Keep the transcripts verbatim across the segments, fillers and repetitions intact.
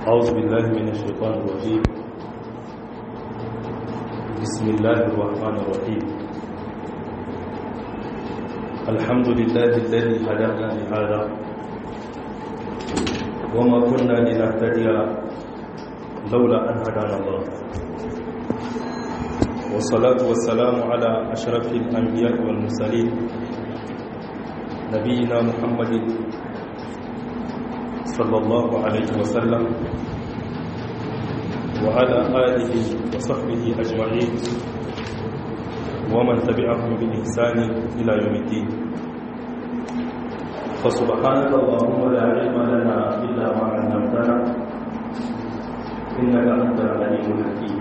أعوذ بالله من الشيطان الرجيم. بسم الله الرحمن الرحيم. الحمد لله الذي هدانا لهذا وما كنا لنهتدي لولا أن هدانا الله، والصلاة والسلام على أشرف الأنبياء والمرسلين نبينا محمد صلى الله عليه وسلم وعلى آله وصحبه أجمعين ومن تبعهم بإحسان إلى يوم الدين. فسبحانك اللهم لا علم لنا إلا ما علمتنا إنك أنت العليم الحكيم.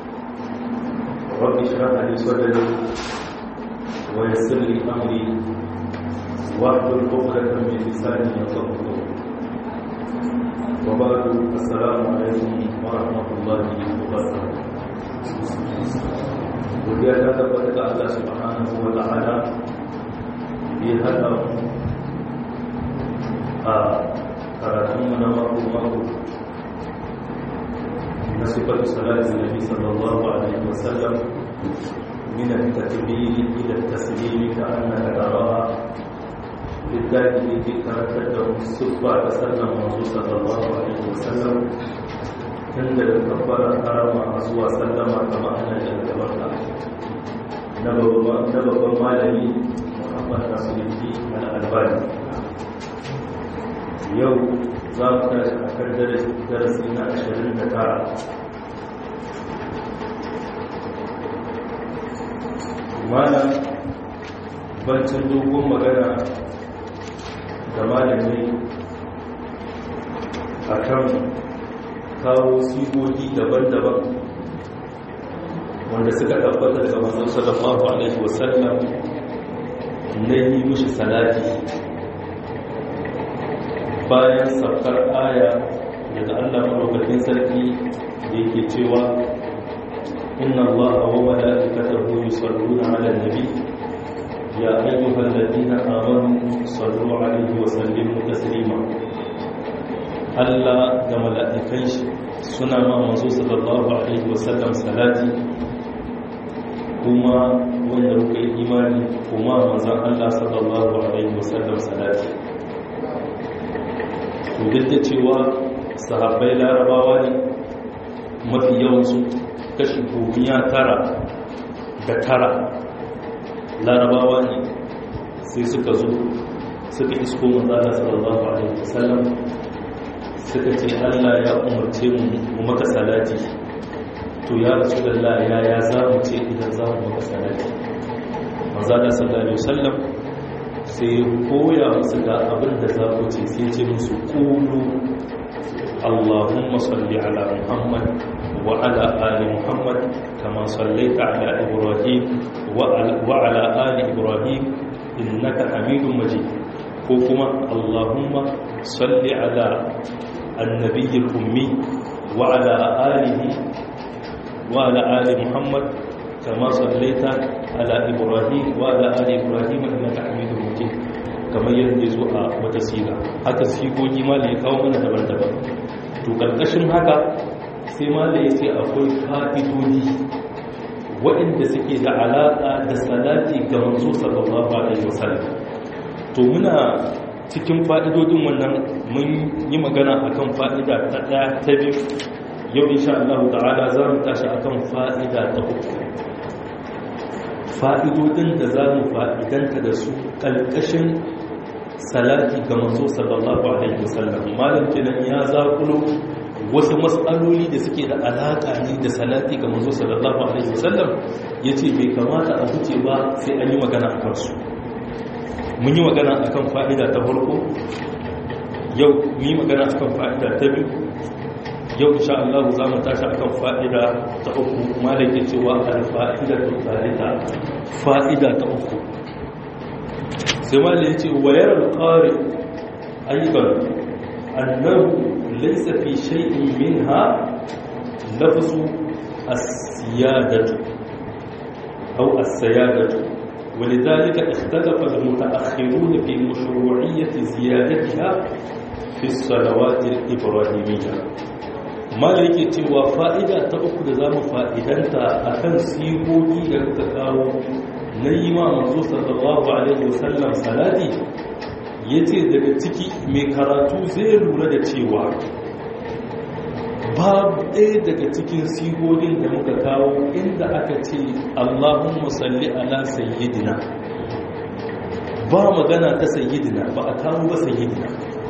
رب اشرح لي صدري ويسر لي أمري واحلل عقدة من لساني يفقهوا قولي. وبعد، السلام عليكم ورحمة الله وبركاته. Godiya ta tabbata ga Allah subhanahu wa ta'ala da ya haɗa mu a karatunmu na mako-mako na sifatu salatin Nabi sallallahu alaihi wasallam min at-takbir ila at-taslim ka annaka taraha. Littafi ne ke karantar da siffa da sallan manzo sallallahu alaihi wasallam tun daga kabbara harama zuwa sallama kama ana da gabarta na babban malami Muhammad Nasiruddin Al-Albani. Yau za mu tashi a kan darasi na ashirin da tara. Malam bancin dogon magana da malami a kan kawo sigogi daban-daban wanda suka tabbata daga manzon sallallahu alaihi wasallam na yi mushi salati bayan saukar aya daga Allah madaukakin sarki da yake cewa inna Allaha wa malaikatahu yusalluna 'alan nabi ya ayyuhalladhina amanu sallu 'alaihi wa sallimu taslima. Allah da mala'ikai suna ma manzo sallallahu alaihi wasallam salati, kuma wanda kuka yi imani kuma manzon Allah sallallahu alaihi wasallam salati. To duk da cewa sahabbai larabawa ne mafi yawansu, kashi gomiya tara da tara larabawa ne, sai suka zo suka isko manzon Allah sallallahu alaihi wasallam suka ce Allah ya umarce mu maka salati, to ya Rasulullah ya ya za mu ce idan za mu maka salati. Manzo Allah sallallahu alaihi wasallam sai koya musu ga abin da za ku ce, sai ce musu qulu Allahumma salli ala Muhammad wa ala ali Muhammad kama sallaita ala Ibrahim wa ala ali Ibrahim innaka Hamidum Majid, ko kuma Allahumma salli ala النبي الأمي وعلى آله وعلى آل محمد كما صليت على إبراهيم وعلى آل إبراهيم إنك حميد مجيد، كما ينجز وتسيلا. haka sigogi ma da ya kawo mana daban-daban. To karkashin haka sai ma da ya ce akwai fa'idodi waɗanda suke da alaƙa da salati ga manzo sallallahu alaihi wasallam. To muna cikin fa'idodin wannan mun yi magana akan fa'ida ta ɗaya ta biyu. Yau insha Allah ta'ala za mu tashi akan fa'ida ta uku, fa'idodin da za mu fa'idanta da su ƙalƙashin salati ga manzo sallallahu alaihi wasallam. Malam kenan ya zakulo wasu matsaloli da suke da alaƙa ne da salati ga manzo sallallahu alaihi wasallam, yace bai kamata a huce ba sai an yi magana a kansu. Mun yi magana akan fa'ida ta farko, yau mun yi magana akan fa'ida ta biyu, yau insha Allah za mu tashi akan fa'ida ta uku. Malaka cewa al-fa'ida ta thalitha, fa'ida ta uku. Sai malaka yace wa yara al-qari aidan annahu laysa fi shay'in minha lafzu as-siyadatu aw as-sayadatu. ولذلك اختلف المتأخرون في مشروعية زيادتها في الصلوات الإبراهيمية. mala yake cewa fa'ida ta uku da za mu fa'idanta a kan sigogi da muka kawo na yi ma manzo sallallahu alaihi wasallam salati ya ce daga ciki mai karatu zai lura da cewa babu ɗaya daga cikin sigogin da muka kawo inda aka ce Allahumma salli ala sayyidina ba magana ta sayyidina ba a kawo ba sayyidina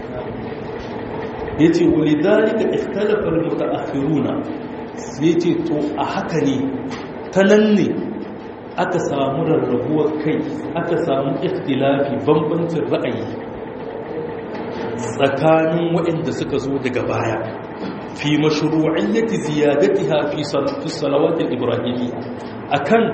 ya ce wani dalika ikhtalafar mutaakhiruna sai ce to a haka ne ta nan ne aka samu rarrabuwar kai aka samu ikhtilafi bambancin ra'ayi tsakanin waɗanda suka zo daga baya fi mashru'iyyati ziyadatiha fi salawatil ibrahimiyya akan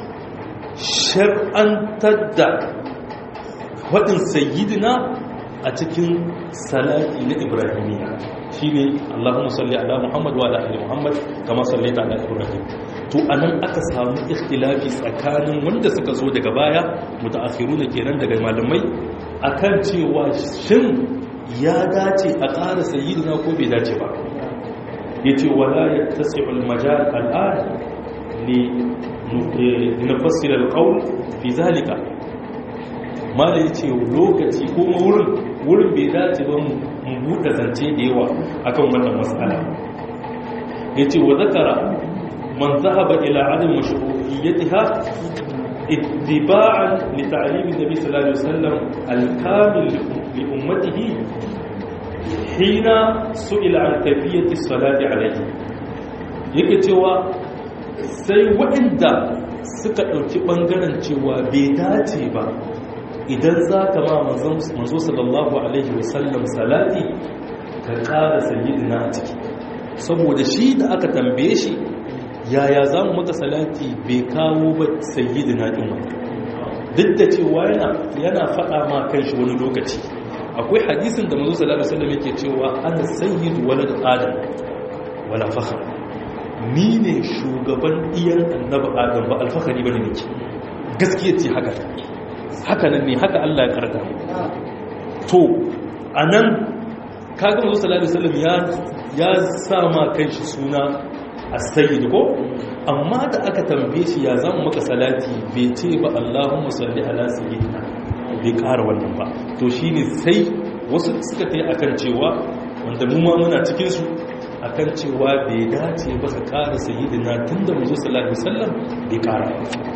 shar'antar da wadin sayyidina a cikin salati na ibrahimiyya shine Allahumma salli ala Muhammad wa ala ali Muhammad kama sallaita ala Ibrahim. To anan aka samu ikhtilafi tsakanin wanda suka zo daga baya mutaakhiruna kenan daga malamai akan cewa shin ya dace a ƙara sayyidina ko bai dace ba. yace wala yattasi'u al-majal al-an li nufassir al-qawl fi zalika mala yace lokaci ko wurin wurin bai dace ba mu buɗe zance da yawa akan wannan mas'ala yace wa zakara man dhahaba ila adam mashru'iyyatiha ittiba'an li ta'lim an-nabi sallallahu alaihi wasallam al-kamil li ummatihi hina su'ila an kayfiyati salati alayhi yake cewa sai waɗanda suka ɗauki ɓangaren cewa bai dace ba idan za ka ma manzo sallallahu alaihi wasallam salati ka ƙara sayyidina a ciki saboda shi da aka tambaye shi yaya za mu maka salati bai kawo ba sayyidina ɗin wani duk da cewa yana faɗa ma kan shi wani lokaci akwai hadisin da manzo sallallahu alaihi wasallam yake cewa ana sayyidu walad adam wala fakhr ni ne shugaban iyan annabi adam ba alfakhari bane nake gaskiya ce haka haka nan ne haka Allah ya karanta to anan kaga manzo sallallahu alaihi wasallam ya ya sa ma kanshi suna as-sayyid ko amma da aka tambaye shi ya zamu maka salati bai ce ba Allahumma salli ala sayyidina bai ƙara wannan ba to shi ne sai wasu suka ta yi akan cewa wanda mu ma muna cikinsu akan cewa bai dace ba ka ƙara sayyidina tun da mazu sallallahu alaihi wasallam bai ƙara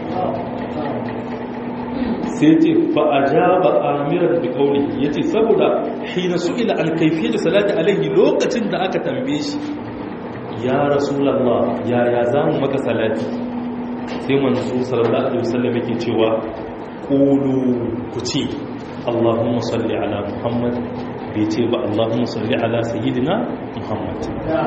sai ce fa ajaba amiran bi qawli yace saboda hina su'ila an kayfiyat salati alaihi lokacin da aka tambaye shi ya rasulullah ya ya zamu maka salati sai manzo sallallahu alaihi wasallam yake cewa qulu ku ce Allahumma salli ala Muhammad bai ce ba Allahumma salli ala sayyidina Muhammad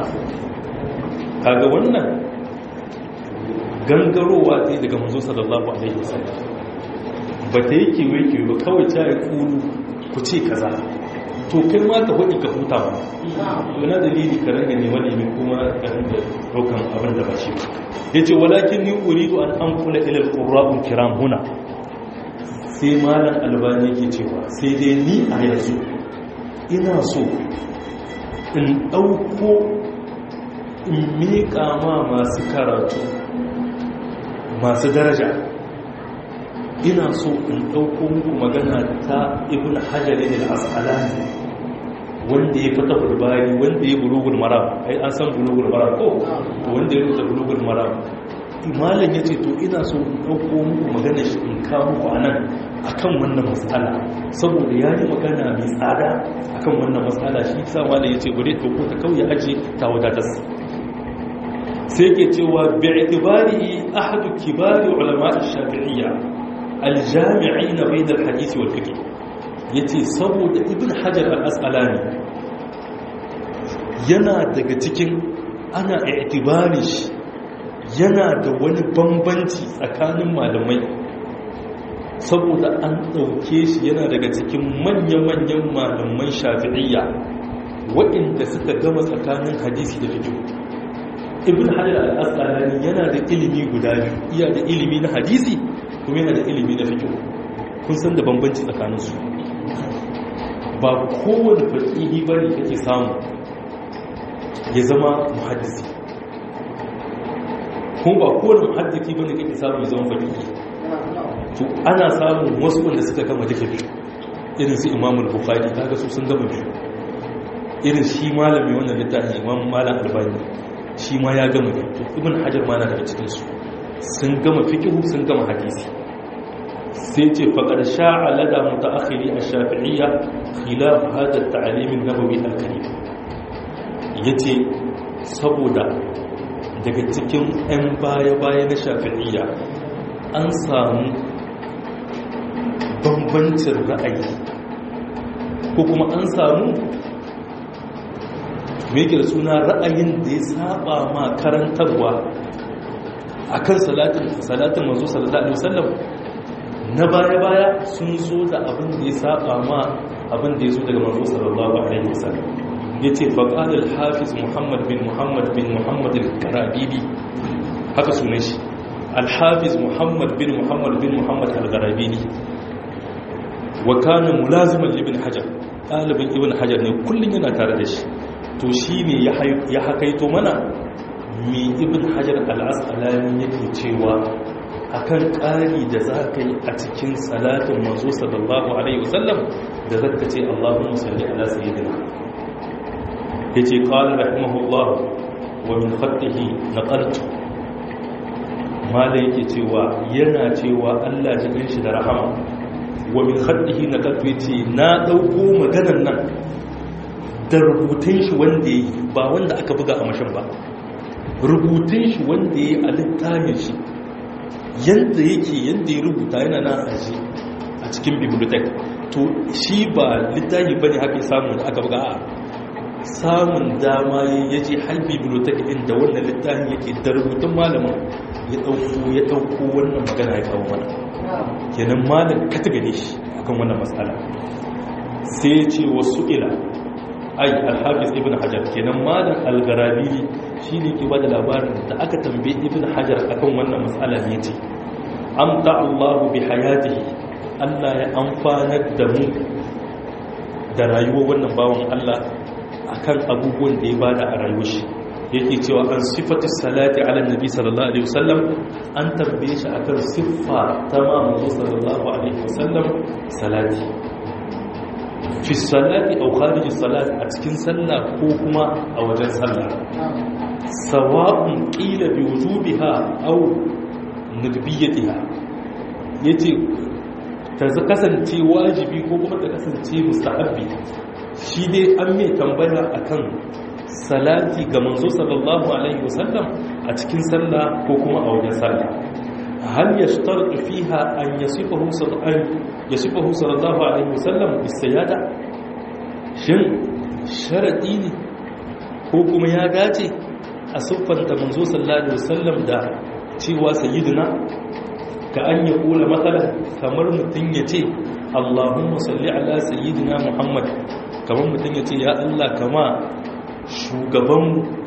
kaga wannan gangarowa ce daga manzo sallallahu alaihi wasallam ba ta yi kewaye ba kawai ta yi kulu ku ce kaza to kai ma ka faɗi ka huta ba yana dalili ka ranga ne wani ne kuma ka ranga ɗaukan abin da ba shi ya ce walakin ni uridu an an kula ilal ƙura'un kiram huna sai malam albani ke cewa sai dai ni a yanzu ina so in ɗauko in miƙa ma masu karatu masu daraja ina so in ɗauko muku magana ta ibn hajjarin al'as'alani wanda ya fata bulbari wanda ya bulugul maram ai an san bulugul maram ko wanda ya rubuta bulugul maram malam ya ce to ina so in ɗauko muku magana shi in kawo muku a nan akan wannan matsala saboda ya yi magana mai tsada akan wannan matsala shi sa malam ya ce bari ɗauko ta kauye aji ta wadatar sai ke cewa bi'tibari ahadu kibari ulama'i shafi'iyya aljami'in bain alhadith wal fiqh yace saboda ibn hajar al-asqalani yana daga cikin ana i'tibari shi yana da wani bambanci tsakanin malamai saboda an dauke shi yana daga cikin manya-manyan malaman shafi'iyya waɗanda suka gama tsakanin hadisi da fiqh ibn hajar al-asqalani yana da ilimi guda biyu iya da ilimi na hadisi kuma yana da ilimi na fiqh kun san da bambanci tsakaninsu ba kowane faqihi bane kake samu ya zama muhaddisi kuma ba kowane muhaddisi bane kake samu ya zama faqihi to ana samun wasu wanda suka gama duka biyu irin su Imam al-Bukhari kaga su sun gama biyu irin shi malami wannan littafi Imam Malam Albani shi ma ya gama biyu to Ibn Hajar ma na daga cikin su sun gama fiqh sun gama hadisi sai ce faqad sha'a lada mutaakhiri ash-shafi'iyya khilaf hada at-ta'lim an-nabawi al-karim yace saboda daga cikin 'yan baya-baya na shafi'iyya an samu bambancin ra'ayi ko kuma an samu mai da suna ra'ayin da ya saba ma karantarwa akan salatin salatin manzo sallallahu alaihi wasallam na baya-baya sun zo da abin da ya saba ma abin da ya zo daga manzo sallallahu alaihi wasallam yace faqala al-hafiz Muhammad bin Muhammad bin Muhammad al-Garabili haka sunan shi al-hafiz Muhammad bin Muhammad bin Muhammad al-Garabili wa kana mulaziman ibn Hajar talibin ibn Hajar ne kullun yana tare da shi to shine ya ya hakaito mana mi ibn Hajar al-Asqalani yake cewa akan ƙari da zaka yi a cikin salatin manzo sallallahu alaihi wasallam da zaka ce Allahumma salli ala sayyidina yace qala rahimahullah wa min khatihi naqaltu mala yake cewa yana cewa Allah ya ganshi da rahama wa min khatihi naqaltu yace na dauko maganar nan da rubutun shi wanda yi ba wanda aka buga a mashin ba rubutun shi wanda yi a littafin shi yanda yake yanda ya rubuta yana nan aji a cikin bibliotheque to shi ba littafi bane haka samu da aka buga a samun dama ya ce har bibliotheque din da wannan littafin yake da rubutun malamin ya dauko ya dauko wannan magana ya kawo mana kenan malam ka ta gane shi akan wannan matsala sai ya ce wasu ila ai al-hafiz ibn hajar kenan malam al-garabili shine ke bada labarin da aka tambaye ibn hajar akan wannan matsala ne ce amta Allahu bi hayatihi Allah ya amfanar da mu da rayuwar wannan bawan Allah akan abubuwan da ya bada a rayuwar shi yake cewa an sifatu salati ala nabi sallallahu alaihi wasallam an tambaye shi akan siffa ta manzo sallallahu alaihi wasallam salati fi salati aw kharij salat a cikin sallah ko kuma a wajen sallah sawa'un qila bi wujubiha aw nadbiyatiha yace ta kasance wajibi ko kuma ta kasance mustahabbi shi dai an mai tambaya akan salati ga manzo sallallahu alaihi wasallam a cikin sallah ko kuma a wajen sallah hal yashtaratu fiha an yasifahu sallallahu yasifahu sallallahu alaihi wasallam bisayada shin sharadi ne ko kuma ya dace a siffanta manzo sallallahu alaihi wasallam da cewa sayyiduna ka an ya kula matsalar kamar mutum ya ce Allahumma salli ala sayyidina Muhammad kamar mutum ya ce ya Allah kama shugaban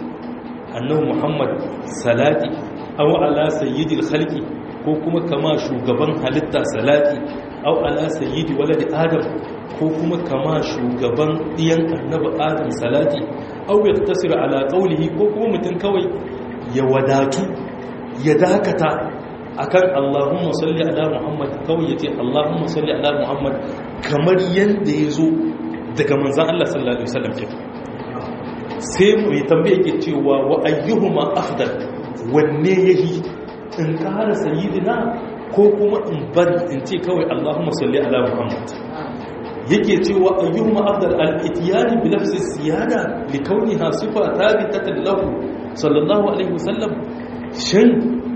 annabi Muhammad salati aw ala sayyidil khalqi ko kuma kama shugaban halitta salati aw ala sayyidi waladi adam ko kuma kama shugaban diyan annabi adam salati aw yaktasir ala qawlihi ko kuma mutum kawai ya wadatu ya dakata akan Allahumma salli ala Muhammad kawai yace Allahumma salli ala Muhammad kamar yanda yazo daga manzon Allah sallallahu alaihi wasallam ke sai mu tambaye ke cewa wa ayyuhuma afdal wanne yahi in kara sayyidina ko kuma in bar in ce kawai Allahumma salli ala Muhammad yake cewa ayyuhuma afdal al-ityan bi lafzi siyada li kauniha sifa thabitatan lahu sallallahu alaihi wasallam shin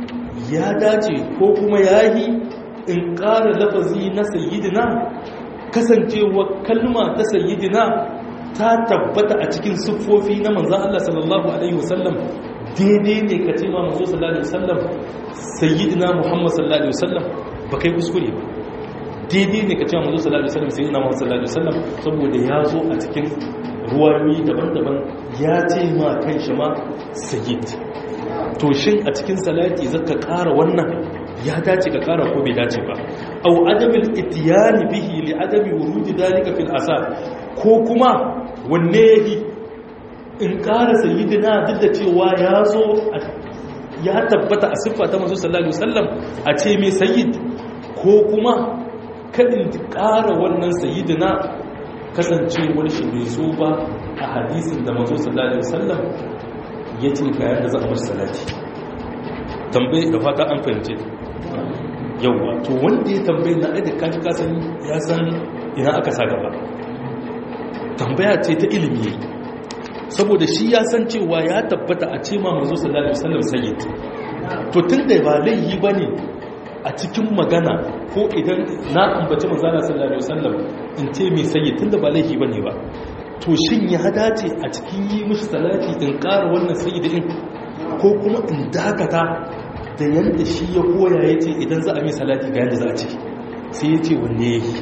ya dace ko kuma yahi in ƙara lafazi na sayyidina kasancewa kalma ta sayyidina ta tabbata a cikin siffofi na manzan Allah sallallahu alaihi wasallam daidai ne ka ce ma manzo sallallahu alaihi wasallam sayyidina Muhammad sallallahu alaihi wasallam ba kai kuskure ba daidai ne ka ce ma manzo sallallahu alaihi wasallam sayyidina Muhammad sallallahu alaihi wasallam saboda ya zo a cikin ruwayoyi daban-daban ya ce ma kan shi ma sayyid to shin a cikin salati zaka ƙara wannan ya dace ka ƙara ko bai dace ba aw adamul ityani bihi li adami wurudi dalika fil asar ko kuma wanne yahi in ƙara sayyidina duk da cewa ya zo ya tabbata a siffa ta manzo sallallahu alaihi wasallam a ce mai sayyid, ko kuma kadin ƙara wannan sayyidina kasancewar shi bai zo ba a hadisin da manzo sallallahu alaihi wasallam ya ce ga yadda za a mashi salati. Tambaye da fata an fahimce yauwa, to wanda ya tambaye na aida kaji kasan ya san ina aka sa gaba. Tambaya ce ta ilimi, saboda shi ya san cewa ya tabbata a ce ma manzo sallallahu alaihi wasallam sayyid. To tunda ba laihi bane a cikin magana ko idan na ambaci manzo sallallahu alaihi wasallam in ce mai sayyid, tunda ba laihi bane ba, to shin ya dace a cikin yi mishi salati in ƙara wannan sayyidin, ko kuma in dakata da yadda shi ya koya ya ce idan za a mai salati ga yadda za a ce, sai ya ce wanne ya yi.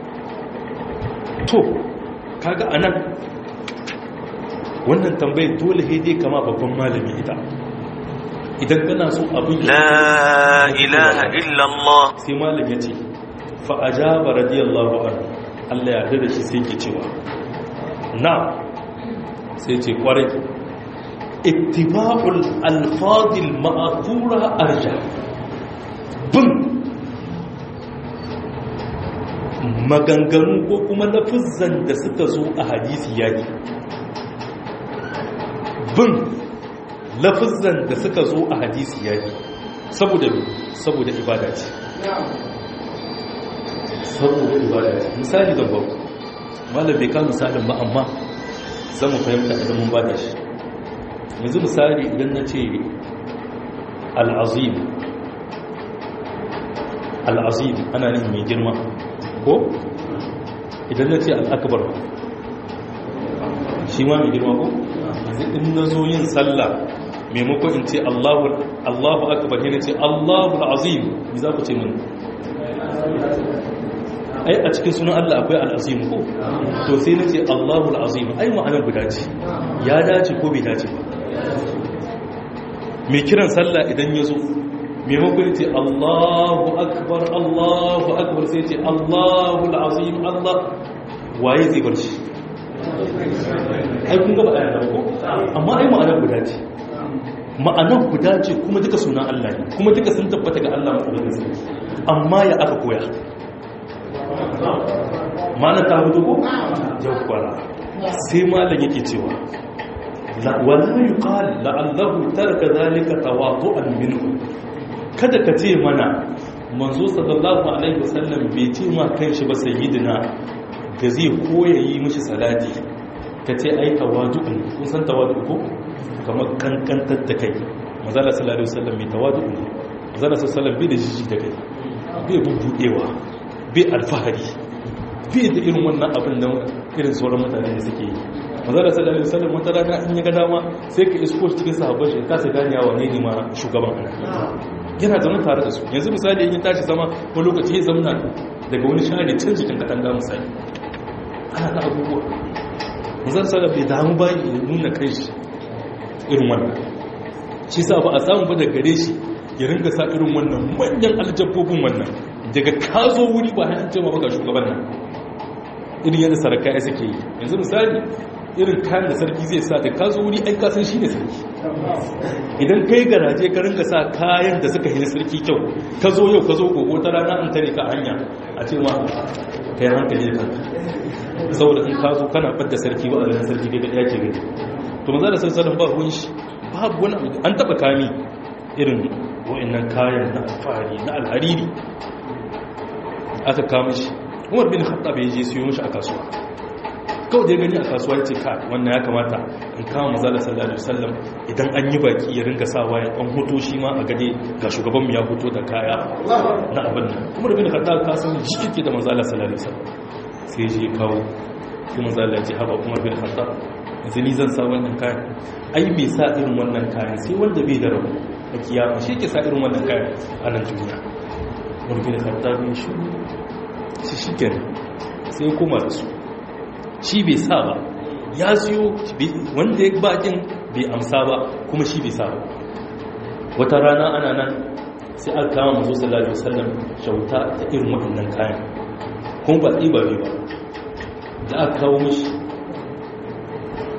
To kaga anan wannan tambayar dole dai kama babban malami ita, idan kana so abin la ilaha illallah, sai malam ya ce fa ajaba radiyallahu anhu, Allah ya yarda da shi sai ke cewa na, sai ce kwarai ittiba'ul alfadil ma'thura arja, bin maganganu ko kuma lafizan da suka zo a hadisi yaki, bin lafizan da suka zo a hadisi yaki, saboda saboda ibada ce, saboda ibada ce. Misali da babu malam bai ka misalin ba, amma zan mu fahimta idan mun bada shi. Yanzu misali idan na ce al'azim, al'azim ana ne mai girma ko? Idan na ce al'akbar shi ma mai girma ko? In na zo yin sallah maimakon in ce Allahu akbar ne ce Allahu al'azim, mi za ku ce min? Ai a cikin sunan Allah akwai al'azim ko? To sai na ce Allahu al'azim, ai ma'anar guda ce, ya dace ko bai dace ba? Mai kiran sallah idan ya zo maimakon ce Allahu akbar Allahu akbar sai ce Allahu al'azim, Allah waye zai bar shi? Ai kun gaba ayyana ko? Amma ai ma'anar guda ce, ma'anar guda ce kuma duka sunan Allah ne, kuma duka sun tabbata ga Allah matsalolin sarki, amma ya aka koya ma'ana ta hudu ko? Yau kwara sai malam yake cewa wala yuqal la'allahu taraka dhalika tawadu'an minhu, kada ka ce mana manzo sallallahu alaihi wasallam bai ce ma kanshi ba sayyidina da zai koyayi mishi salati, ka ce ai tawadu'un, kun san tawadu'u ko? Kamar kankantar da kai. Manzo sallallahu alaihi wasallam mai tawadu'u ne, manzo sallallahu alaihi wasallam bai da jiji da kai, bai bubbudewa, bai alfahari, bai da irin wannan abin da irin sauran mutane da suke yi. Manzala sallallahu alaihi wasallam wata rana in ya ga dama sai ka isko cikin sahabban shi ka sai gani yawa ne ne ma shugaban ana yana zama tare da su. Yanzu misali in tashi sama ko lokaci ya zama daga wani shari can jikin katanga misali ana ta abubuwa. Manzala sallallahu bai damu ba ya nuna kai shi irin wannan, shi sa ba a samu ba da gare shi ya ringa sa irin wannan manyan aljabbobin wannan, daga ka zo wuri ba hanyar cewa ba ga shugaban nan irin yadda saraka ya suke yi. Yanzu misali irin kayan da sarki zai sa da ka zo wuri ai kasan shi ne sarki, idan kai garaje ka ringa sa kayan da suka yi sarki kyau, ka zo yau ka zo gobe ta rana an tare ka hanya a ce ma ka yi hankali da kanka, saboda in ka zo kana ɓadda sarki ba a ganin sarki kai ga yake gani. To maza da sassanin ba ruwan shi, babu wani an taɓa kami irin wa'annan kayan na alfahari na alhariri aka kama shi. Umar bin Khattab ya je siyo mishi a kasuwa, kawai da ya gani a kasuwa ya ce ka wannan ya kamata in kama maza da sallallahu alaihi wasallam idan an yi baki ya ringa sawa ya ɗan hoto shi ma a gade ga shugabanmu ya hoto da kaya na abin nan. Umar bin Khattab ka san shi yake da maza da sallallahu alaihi wasallam, sai je kawo sai maza da ji haba Umar bin Khattab yanzu ni zan sa wannan kayan, ai me sa irin wannan kayan sai wanda bai da rabu a kiyama shi ke sa irin wannan kayan a nan duniya. Umar bin Khattab ya shi shi shi kenan sai ya koma da su, shi bai sa ba, ya siyo wanda ya bakin bai amsa ba kuma shi bai sa ba. Wata rana ana nan sai aka kama mazo sallallahu alaihi wasallam kyauta ta irin waɗannan kayan kuma ba tsiba ba da aka kawo mishi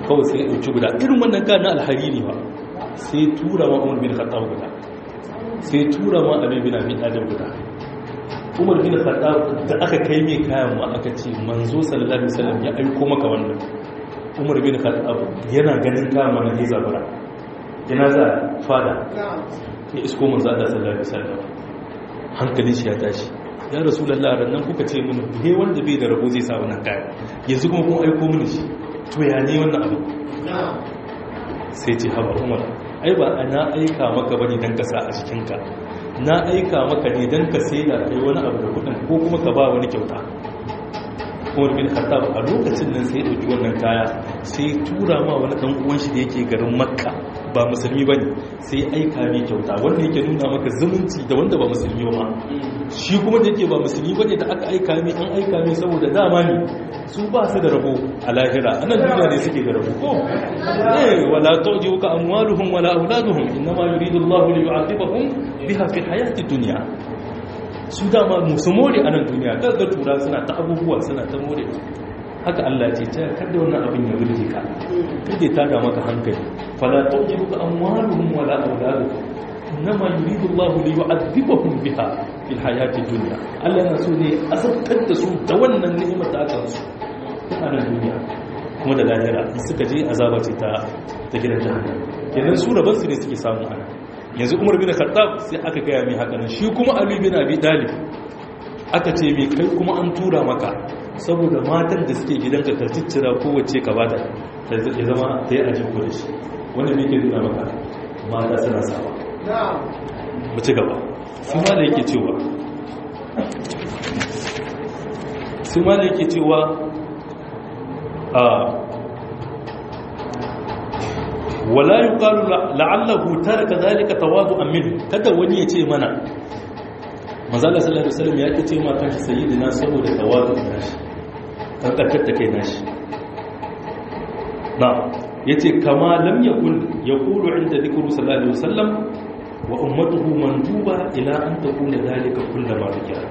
kawai sai ya ɗauki guda irin wannan kayan na alhariri ba sai tura ma umar bin khattab guda sai tura ma ali bin abi talib guda umar bin khattab da aka kai mai kayan ma aka ce manzo sallallahu alaihi wasallam ya aiko maka wannan umar bin khattab yana ganin kayan ma na zabura ina za fada ya isko manzo Allah sallallahu alaihi wasallam hankalin shi ya tashi ya rasulullah rannan kuka ce mun he wanda bai da rabo zai sa wannan kaya yanzu kuma kun aiko mini shi to ya ne wannan abu sai ce haba umar ai ba ana aika maka bane dan ka sa a jikinka na aika maka ne dan ka sai da kai wani abu da kudin ko kuma ka ba wani kyauta Umar bin Khattab a lokacin nan sai dauki wannan kaya sai tura ma wani dan uwan shi da yake garin Makka ba musulmi bane sai aika mai kyauta wanda yake nuna maka zumunci da wanda ba musulmi ba shi kuma da yake ba musulmi bane da aka aika mai an aika mai saboda dama ne su ba su da rabo a lahira anan duniya ne suke da rabo ko eh wala tujibuka amwaluhum wala auladuhum inma yuridu Allahu li yu'adhibahum biha fi hayati dunya su dama musu more a nan duniya daga tura suna ta abubuwa suna ta more haka Allah ce ta kada wannan abin ya burge ka kada ta ga maka hankali fala tujibuka amwaluhum wala auladuhum inma yuridu Allahu li yu'adhibahum biha fi hayati dunya Allah yana so ne azabtar da su da wannan ni'imar da aka musu a nan duniya kuma da lahira in suka je azaba ce ta ta gidan jahannam kenan su rabar su ne suke samu ana yanzu Umar bin Khattab sai aka gaya mai haka nan shi kuma Ali bin Abi Talib aka ce mai kai kuma an tura maka saboda matan da suke gidanka ka ciccira kowace ka bata ta zama ta yi ajin ko da shi wanda ne ke nuna maka mata suna sawa mu ci gaba su ma da yake cewa su ma da yake cewa a wala yuqalu la'allahu taraka zalika tawadu'an minhu kada wani ya ce mana manzo Allah sallallahu alaihi wasallam ya ce ma kan sayyidina saboda tawadu'un nashi kan karkata kai nashi na yace kama lam yakun yaqulu inda dhikru sallallahu alaihi wasallam wa ummatuhu manduba ila an takuna zalika kullama dhikra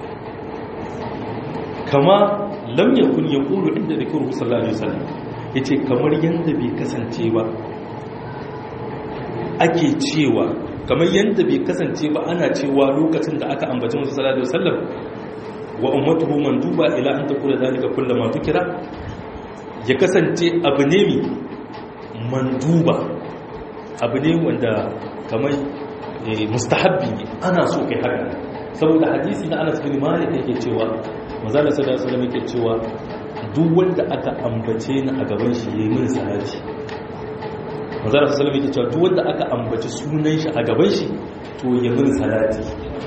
kama lam yakun yaqulu inda dhikru sallallahu alaihi wasallam yace kamar yanda bai kasance ba ake cewa kamar yadda bai kasance ba ana cewa lokacin da aka ambaci musu sallallahu alaihi wasallam wa ummatuhu manduba ila an takuna zalika kullama tukira ya kasance abu ne mi manduba abu ne wanda kamar mustahabbi ne ana so kai haka saboda hadisi na Anas bin Malik yake cewa manzo sallallahu alaihi wasallam yake cewa duk wanda aka ambace ni a gaban shi yayi min salati manzara su salama yake cewa duk wanda aka ambaci sunan shi a gaban shi to ya min salati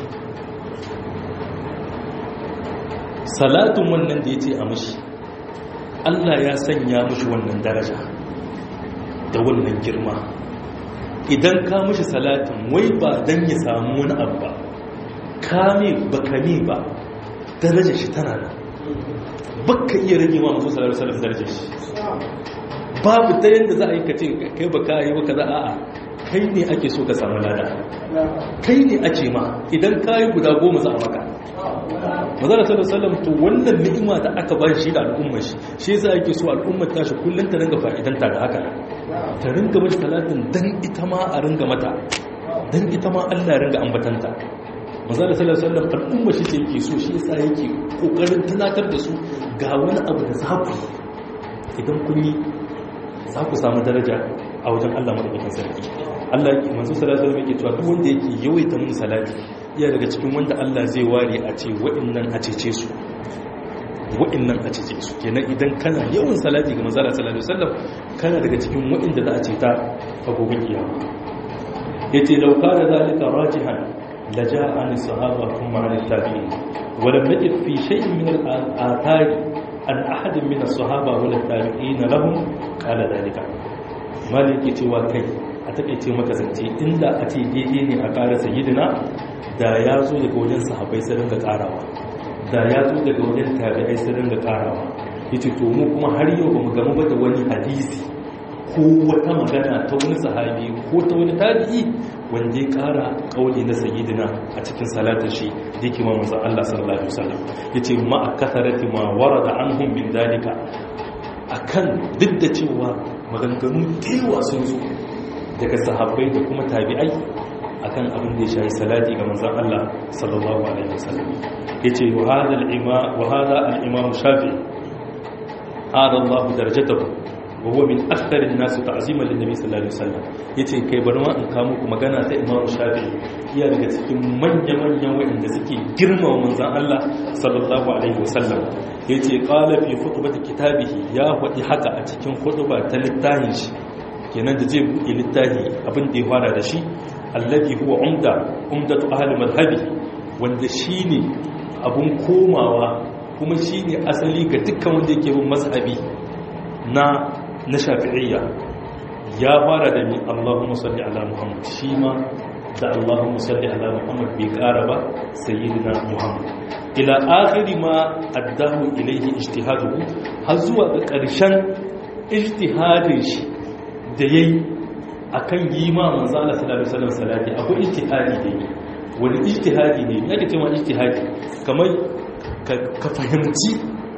salatun wannan da ya ce a mashi Allah ya sanya mashi wannan daraja da wannan girma idan ka mashi salatin wai ba dan ya samu wani abu ba kame ba kame ba darajar shi tana nan baka iya rage ma masu salatu salam darajar shi babu ta yadda za a yi kace kai baka yi baka za a kai ne ake so ka samu lada kai ne ake ma idan ka yi guda goma za a maka mazara sallallahu to wannan ni'ima da aka ba shi da al'ummar shi shi yasa yake so al'ummar tashi kullun ta ringa fa'idanta da haka ta ringa mata salatin dan ita ma a ringa mata dan ita ma Allah ya ringa ambatanta mazara sallallahu alaihi wasallam al'ummar shi ce yake so shi yasa yake kokarin tunatar da su ga wani abu da za ku idan kun yi za ku samu daraja a wajen Allah madaukakin sarki Allah yake manzo sallallahu alaihi wasallam yake cewa duk wanda yake yawaita mun salati iya daga cikin wanda Allah zai ware a ce wa'annan a cece su wa'annan a cece su kenan idan kana yawan salati ga manzo sallallahu alaihi wasallam kana daga cikin wa'anda za a ceta a gobe kiyama yace law kana zalika rajihan la ja'a an sahaba kuma an tabi'in wa lam najid fi shay'in min al-athari an ahadin min as-sahaba wal tabi'in lahum qala dalika maliki cewa kai a takeice maka zance inda a ce daidai ne a ƙara sayyidina da ya zo daga wajen sahabbai sai ringa ƙarawa da ya zo daga wajen tabi'ai sai ringa ƙarawa yace to mu kuma har yau bamu gamu ba da wani hadisi ko wata magana ta wani sahabi ko ta wani tabi'i wanda ya ƙara kauli na sayyidina a cikin salatin shi da yake ma manzon Allah sallallahu alaihi wasallam yace ma kasarati ma warada anhum min dalika akan duk da cewa maganganu dewa sun zo daga sahabbai da kuma tabi'ai akan abin da ya shayi salati ga manzon Allah sallallahu alaihi wasallam yace wa hadha al-imam wa hadha al-imam Shafi'i hada Allah darajatahu wa huwa min akthar an-nas ta'ziman lin-nabi sallallahu alaihi wasallam yace kai bari ma in ka muku magana ta Imam Shafi'i iya daga cikin manya-manyan wanda suke girmama manzon Allah sallallahu alaihi wasallam yace qala fi khutbati kitabihi ya wadi haka a cikin khutba ta littafin shi kenan da zai buɗe littafi abin da ya fara da shi alladhi huwa umda umdatu ahli madhhabi wanda shine abun komawa kuma shine asali ga dukkan wanda yake bin mazhabi na na shafi'iyya ya fara da ni Allahumma salli ala Muhammad shi ma da Allahumma salli ala Muhammad bai kara ba sayyidina Muhammad ila akhiri ma addahu ilayhi ijtihaduhu har zuwa ga ƙarshen ijtihadin shi da yayi akan yi ma manzo Allah sallallahu alaihi wasallam salati akwai ijtihadi da yi wani ijtihadi ne yake cewa ijtihadi kamar ka fahimci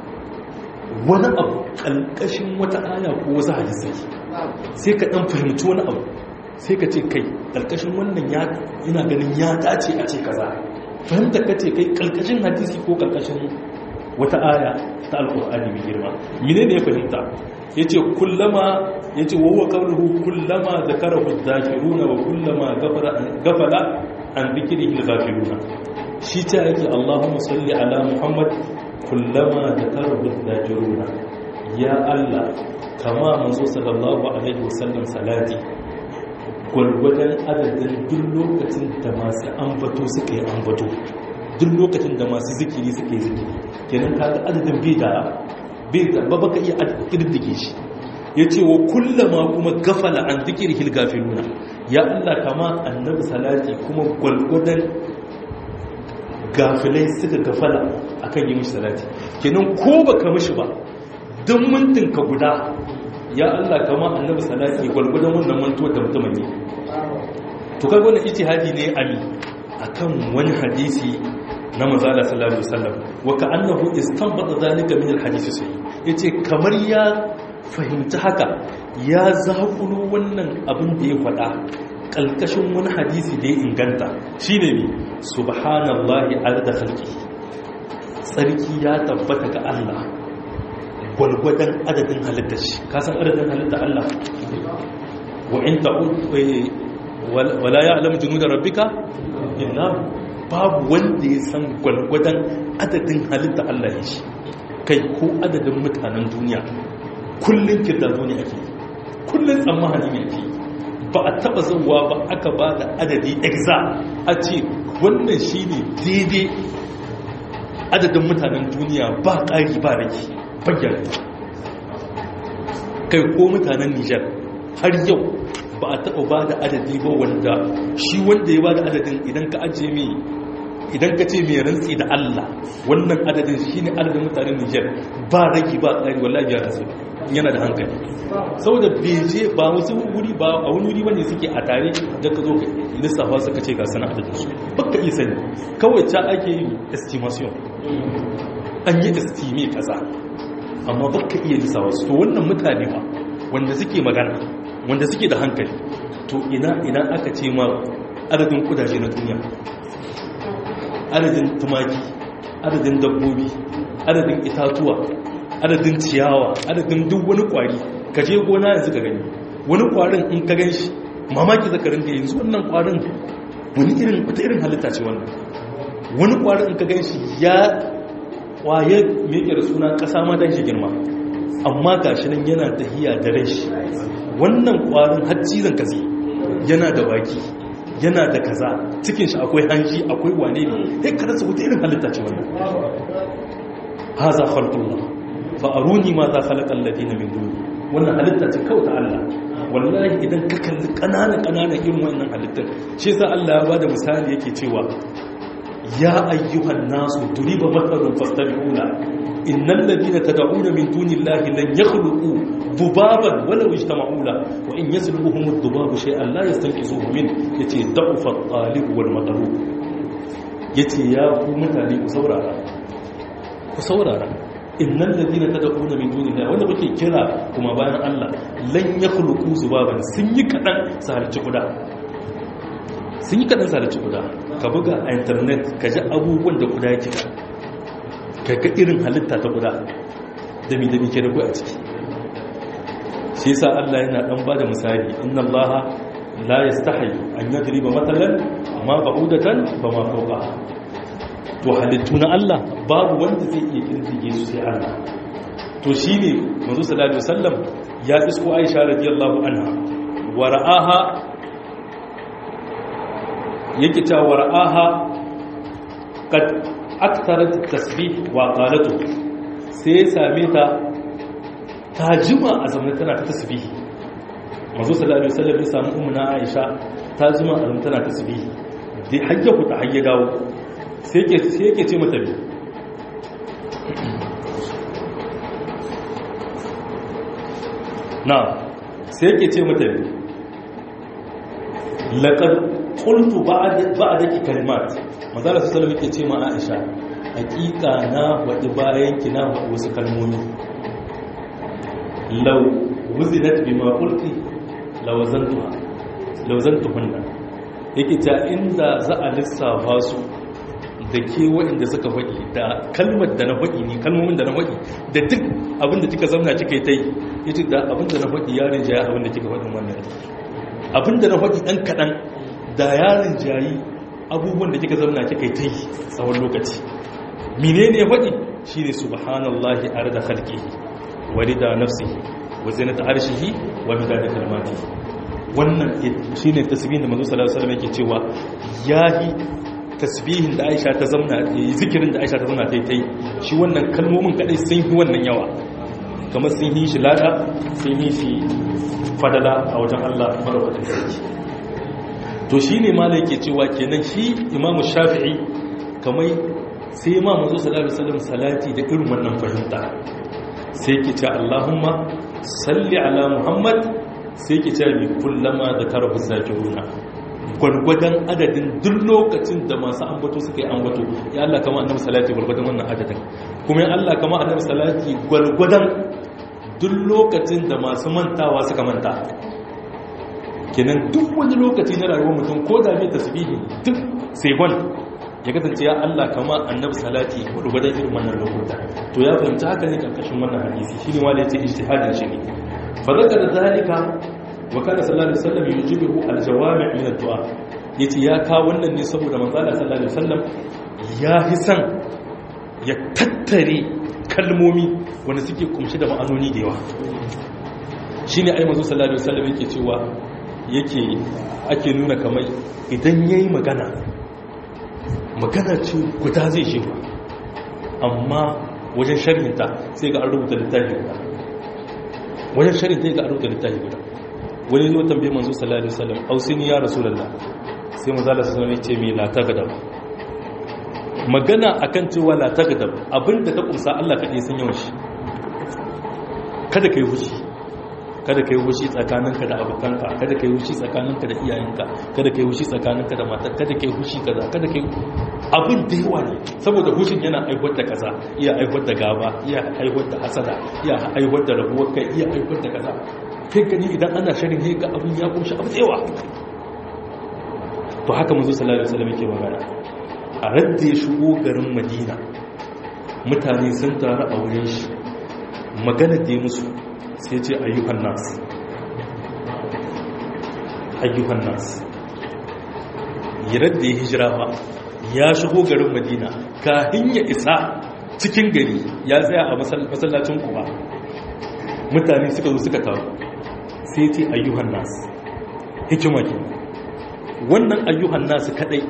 wani abu kalkashin wata aya ko wasu hadisai sai ka dan fahimci wani abu sai ka ce kai kalkashin wannan ya ina ganin ya dace a ce kaza fahimta ka ce kai kalkashin hadisi ko kalkashin wata aya ta alqur'ani mai girma menene ya fahimta yace kullama yace wa huwa qawluhu kullama zakarahu adh-dhakiruna wa kullama ghafara ghafala an dhikrihi al-ghafiluna shi ta yake Allahumma salli ala Muhammad kullama zakarahu adh-dhakiruna ya Allah kama manzo sallallahu alaihi wasallam salati gurgudan adadin duk lokacin da masu ambato suka yi ambato duk lokacin da masu zikiri suka yi zikiri kenan kaga adadin bai da bai da ba baka iya kirdige shi yace wa kullama kuma gafala an zikrihil gafiluna ya Allah kama annabi salati kuma gurgudan gafilai suka gafala akan yi mishi salati kenan ko baka mishi ba duk mintin ka guda ya Allah kama annabi salati gulgudan wannan mantuwar da mutumin ne to kai wannan ijtihadi ne ami akan wani hadisi na manzo Allah sallallahu alaihi wasallam wa ka'annahu istanbata zalika min alhadisi sai yace kamar ya fahimta haka ya zakulo wannan abin da ya faɗa kalkashin wani hadisi da ya inganta shine ne subhanallahi adada khalqi sarki ya tabbata ga Allah gwalgwadon adadin halittar shi kasan adadin halittar Allah wa in ta'ud wala ya'lamu junuda rabbika illa babu wanda ya san gwalgwadon adadin halittar Allah ya shi kai ko adadin mutanen duniya kullun kirdazo ne ake kullun tsammani ne ake ba a taba zuwa ba aka ba da adadi exa a ce wannan shine daidai adadin mutanen duniya ba ƙari ba rage bayyana kai ko mutanen Nijar har yau ba a taɓa ba da adadi ba wanda shi wanda ya ba da adadin idan ka ajiye mai idan ka ce mai rantsi da Allah wannan adadin shi ne adadin mutanen Nijar ba ragi ba tsari wallahi ya rasu yana da hankali saboda beje ba wasu wuri ba a wani wuri wanda suke a tare da ka zo ka lissafa suka ce ga sana adadin su baka iya sani kawai ta ake yi estimation an yi estime kaza amma baka iya lissawa su to wannan mutane ba wanda suke magana wanda suke da hankali to ina ina aka ce ma adadin kudaje na duniya adadin tumaki adadin dabbobi adadin itatuwa adadin ciyawa adadin duk wani kwari ka je gona yanzu ka gani wani kwarin in ka gan shi mamaki zakarin da yanzu wannan kwarin wani irin wata irin halitta ce wannan wani kwarin in ka gan shi ya kwaye meke da suna kasa ma dan shi girma amma gashi nan yana tahiya da rashi wannan kwarin har cizon kasi yana da baki yana da kaza cikin shi akwai hanji akwai wane ne sai kada su wuce irin halitta ce wannan haza khalqullah fa aruni ma za khalaqa alladina min duni wannan halitta ce kawai ta Allah wallahi idan ka kalli kanana kanana irin wannan halittar shi yasa Allah ya bada misali yake cewa ya ayyuhan nasu duriba mathalun fastabi'una innal ladina tad'una min dunillahi lan yakhluqu dubaban walau ijtama'u la wa in yaslubuhum ad-dubabu shay'an la yastanqisuhu min yace da'ufa at-talib wal matlub yace ya ku mutane ku saurara ku saurara innal ladina tad'una min dunillahi wanda kuke kira kuma bayan Allah lan yakhluqu zubaban sun yi kadan su halicci kuda sun yi kadan su halicci kuda ka buga a internet ka ji abubuwan da kuda yake ka ga irin halitta ta kuda da mi da mi ke da ku a ciki shi yasa Allah yana dan bada misali inna Allaha la yastahi an yadriba matalan ma ba'udatan ba ma fawqa to halittu na Allah babu wanda zai iya kirkige su sai Allah to shine manzo sallallahu alaihi wasallam ya isko Aisha radiyallahu anha wa ra'aha yake ta wa ra'aha qad aktarat tasbih wa qalatu sai ya same ta ta jima a zamanin tana ta tasbihi manzo sallallahu alaihi wasallam ya samu ummu Aisha ta jima a zamanin tana tasbihi dai hajja ku ta hajja dawo sai yake ce mata bi na sai yake ce mata bi laƙar ƙultu ba a daki kalimat mazala su salama yake ce ma Aisha hakika na waɗi bayan ki na waɗi wasu kalmomi lau wuzinat bi ma ƙulti lauzantuhunna yake ta inda za a lissafa su da ke waɗanda suka faɗi da kalmar da na faɗi ne kalmomin da na faɗi da duk abinda kika zamna kika yi ta yi ita da abinda na faɗi yarin jaya abinda kika faɗin wannan abinda na faɗi ɗan kaɗan da yarin jayi abubuwan da kika zamna kika yi ta yi tsawon lokaci mine ne faɗi shi ne subhanallahi a da halƙihi wani da nafsihi wa zinata arshihi wa mida da kalmati wannan shi ne tasbihin da manzo sallallahu alaihi wasallam yake cewa yahi tasbihin da Aisha ta zamna zikirin da Aisha ta zamna tai tai shi wannan kalmomin kadai sun yi wannan yawa kamar sun yi shi lada sun yi shi fadala a wajen Allah madaukakin sarki to shine malai yake cewa kenan shi Imam Shafi'i kamar sai Imam Manzo sallallahu alaihi wasallam salati da irin wannan fahimta sai yake cewa Allahumma salli ala Muhammad sai yake cewa bi kullama zakarahu zakiruna gwargwadon adadin duk lokacin da masu ambato suka yi ambato ya Allah kama annabi salati gwargwadon wannan adadin kuma ya Allah kama annabi salati gwargwadon duk lokacin da masu mantawa suka manta kenan duk wani lokaci na rayuwar mutum ko da bai tasbihi duk sai gon ya kasance ya Allah kama annabi salati gwargwadon irin wannan lokuta to ya fahimci haka ne karkashin wannan hadisi shine wanda yace ijtihadin shi ne fa zakara zalika wa kana sallallahu alaihi wasallam yujibu aljawami' min ad-du'a yace ya ka wannan ne saboda manzo Allah sallallahu alaihi wasallam ya hisan ya tattare kalmomi wanda suke kumshi da ma'anoni da yawa shine ai manzo sallallahu alaihi wasallam yake cewa yake ake nuna kamar idan yayi magana magana ce guda zai shi amma wajen sharhinta sai ga an rubuta littafi guda wajen sharhinta ga an rubuta littafi guda wani zo tambaye manzo sallallahu alaihi wasallam ausini ya rasulullah sai manzo sallallahu alaihi wasallam ya ce me la tagadab magana akan cewa la tagadab abinda ta kumsa Allah kadai san yawan shi kada kai hushi kada kai hushi tsakaninka da abokanka kada kai hushi tsakaninka da iyayenka kada kai hushi tsakaninka da matar kada kai hushi kaza kada kai abin da yawa ne saboda hushin yana aiwar da kaza iya aiwar da gaba iya aiwar da hasada iya aiwar da rabuwar kai iya aiwar da kaza kai gani idan ana shirin ne ga abin ya kunshi abu tsewa to haka manzo sallallahu alaihi wasallam yake magana a radda ya shigo garin Madina mutane sun taru a wurin shi magana da ya musu sai ce ayyuhan nas ayyuhan nas yarar da ya hijira ba ya shigo garin Madina kafin ya isa cikin gari ya tsaya a masallacin Quba mutane suka zo suka taru sai ce ayyuhan nas hikima ke wannan ayyuhan nas kadai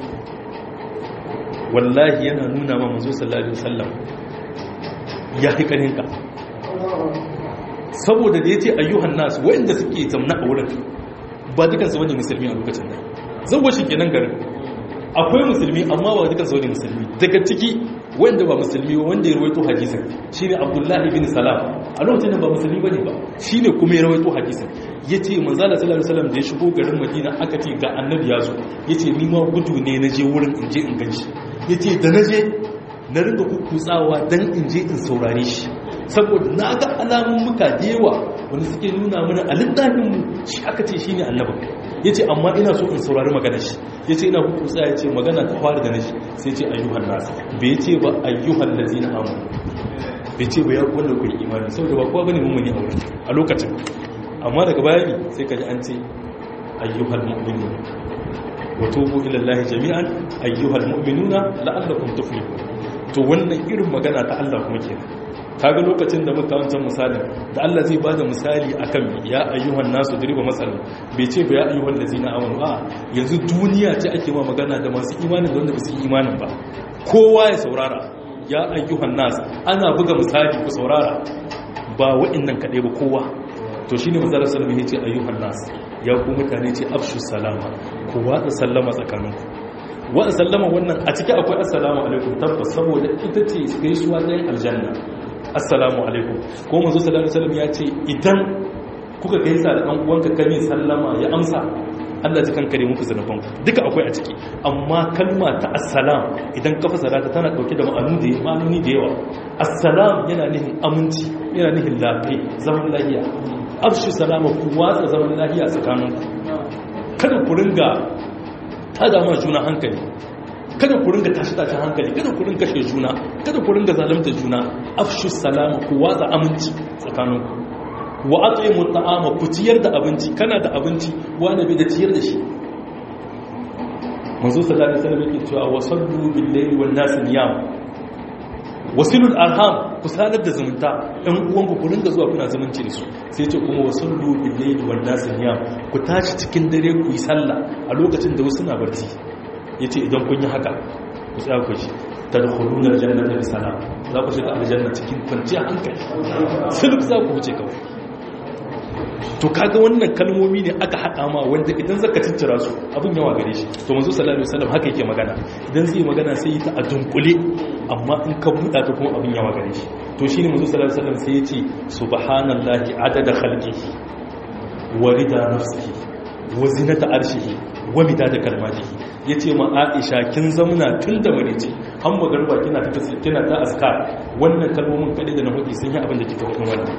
wallahi yana nuna ma manzo sallallahu alaihi wasallam ya hikarin ka saboda da yace ayyuhan nas wanda suke zamna a wurin ba dukan su wani musulmi a lokacin nan zawo shi kenan garin akwai musulmi amma ba dukan su wani musulmi daga ciki wanda ba musulmi ba wanda ya rawaito hadisin shine Abdullahi bin Salam a lokacin ba musulmi bane ba shine kuma ya rawaito hadisin yace manzo Allah sallallahu alaihi wasallam da ya shigo garin Madina aka ce ga annabi ya zo yace ni ma gudu ne naje wurin inje in ganshi yace da naje na ringa kukutsawa don in je in saurare shi saboda na ga alamun muka da yawa wanda suke nuna mana a littafinmu shi aka ce shi ne annabin ya ce amma ina so in saurari magana shi ya ce ina kukutsa ya ce magana ta fara da na shi sai ce ayyuhan nasu bai ce ba ayyuhan lazina amu bai ce ba ya wanda ku yi imani saboda ba kowa bane mummuni a wurin a lokacin amma daga bayani sai ka ji an ce ayyuhal mu'minun wa tubu ila allahi jami'an ayyuhal mu'minuna la'allakum tuflihun to wannan irin magana ta Allah kuma kenan kaga lokacin da muka wancan misalin da Allah zai bada misali akan ya ayyuhan nasu diriba masalan bai ce ba ya ayyuhal ladzina amanu a yanzu duniya ce ake ma magana da masu imanin da wanda ba su yi imanin ba kowa ya saurara ya ayyuhan nas ana buga misali ku saurara ba wa'annan kaɗai ba kowa to shine manzon sallallahu alaihi wasallam ya ce ayyuhan nas ya ku mutane ce afshu salama ku watsa sallama tsakaninku watsa sallama wannan a ciki akwai assalamu alaikum tabbas saboda ita ce gaisuwa ta yin aljanna assalamu alaikum ko manzo sallallahu alaihi wasallam ya ce idan kuka gaisa da dan uwanka kame sallama ya amsa Allah ji kankare muku zanuban duka akwai a ciki amma kalma ta assalam idan ka fasara ta tana dauke da ma'anoni da ma'anoni da yawa assalam yana nufin aminci yana nufin lafiya zaman lafiya afshi salama ku watsa zaman lafiya tsakaninku kada ku ringa tada ma juna hankali kada ku ringa tashi tashin hankali kada ku ringa kashe juna kada ku ringa zalunta juna afshi salama ku watsa aminci tsakaninku wa at'imu ta'ama ku ciyar da abinci kana da abinci wani bai da ciyar da shi manzo sallallahu alaihi wasallam yake cewa wasallu bil layli wan nas niyam wasilul arham ku sanar da zumunta ɗan uwanku ku ringa zuwa kuna zumunci da su sai ce kuma wasallu bil layli wan nas niyam ku tashi cikin dare ku yi sallah a lokacin da wasu na barci yace idan kun yi haka ku tsaya ku shi tadkhuluna aljannata bi salam za ku shiga aljanna cikin kwanciyar hankali sulub za ku wuce kawai to kaga wannan kalmomi ne aka hada ma wanda idan zaka ciccira su abin yawa gare shi to manzo sallallahu alaihi wasallam haka yake magana idan zai magana sai ta a dunkule amma in ka buɗa ta kuma abin yawa gare shi to shine manzo sallallahu alaihi wasallam sai ya ce subhanallahi adada khalqihi wa rida nafsihi wa zinata arshihi wa midada kalmatihi yace ma Aisha kin zamuna tun da marici har magarba kina ta kina ta askar wannan kalmomin kade da na hudi sun yi abin da kika hudin wannan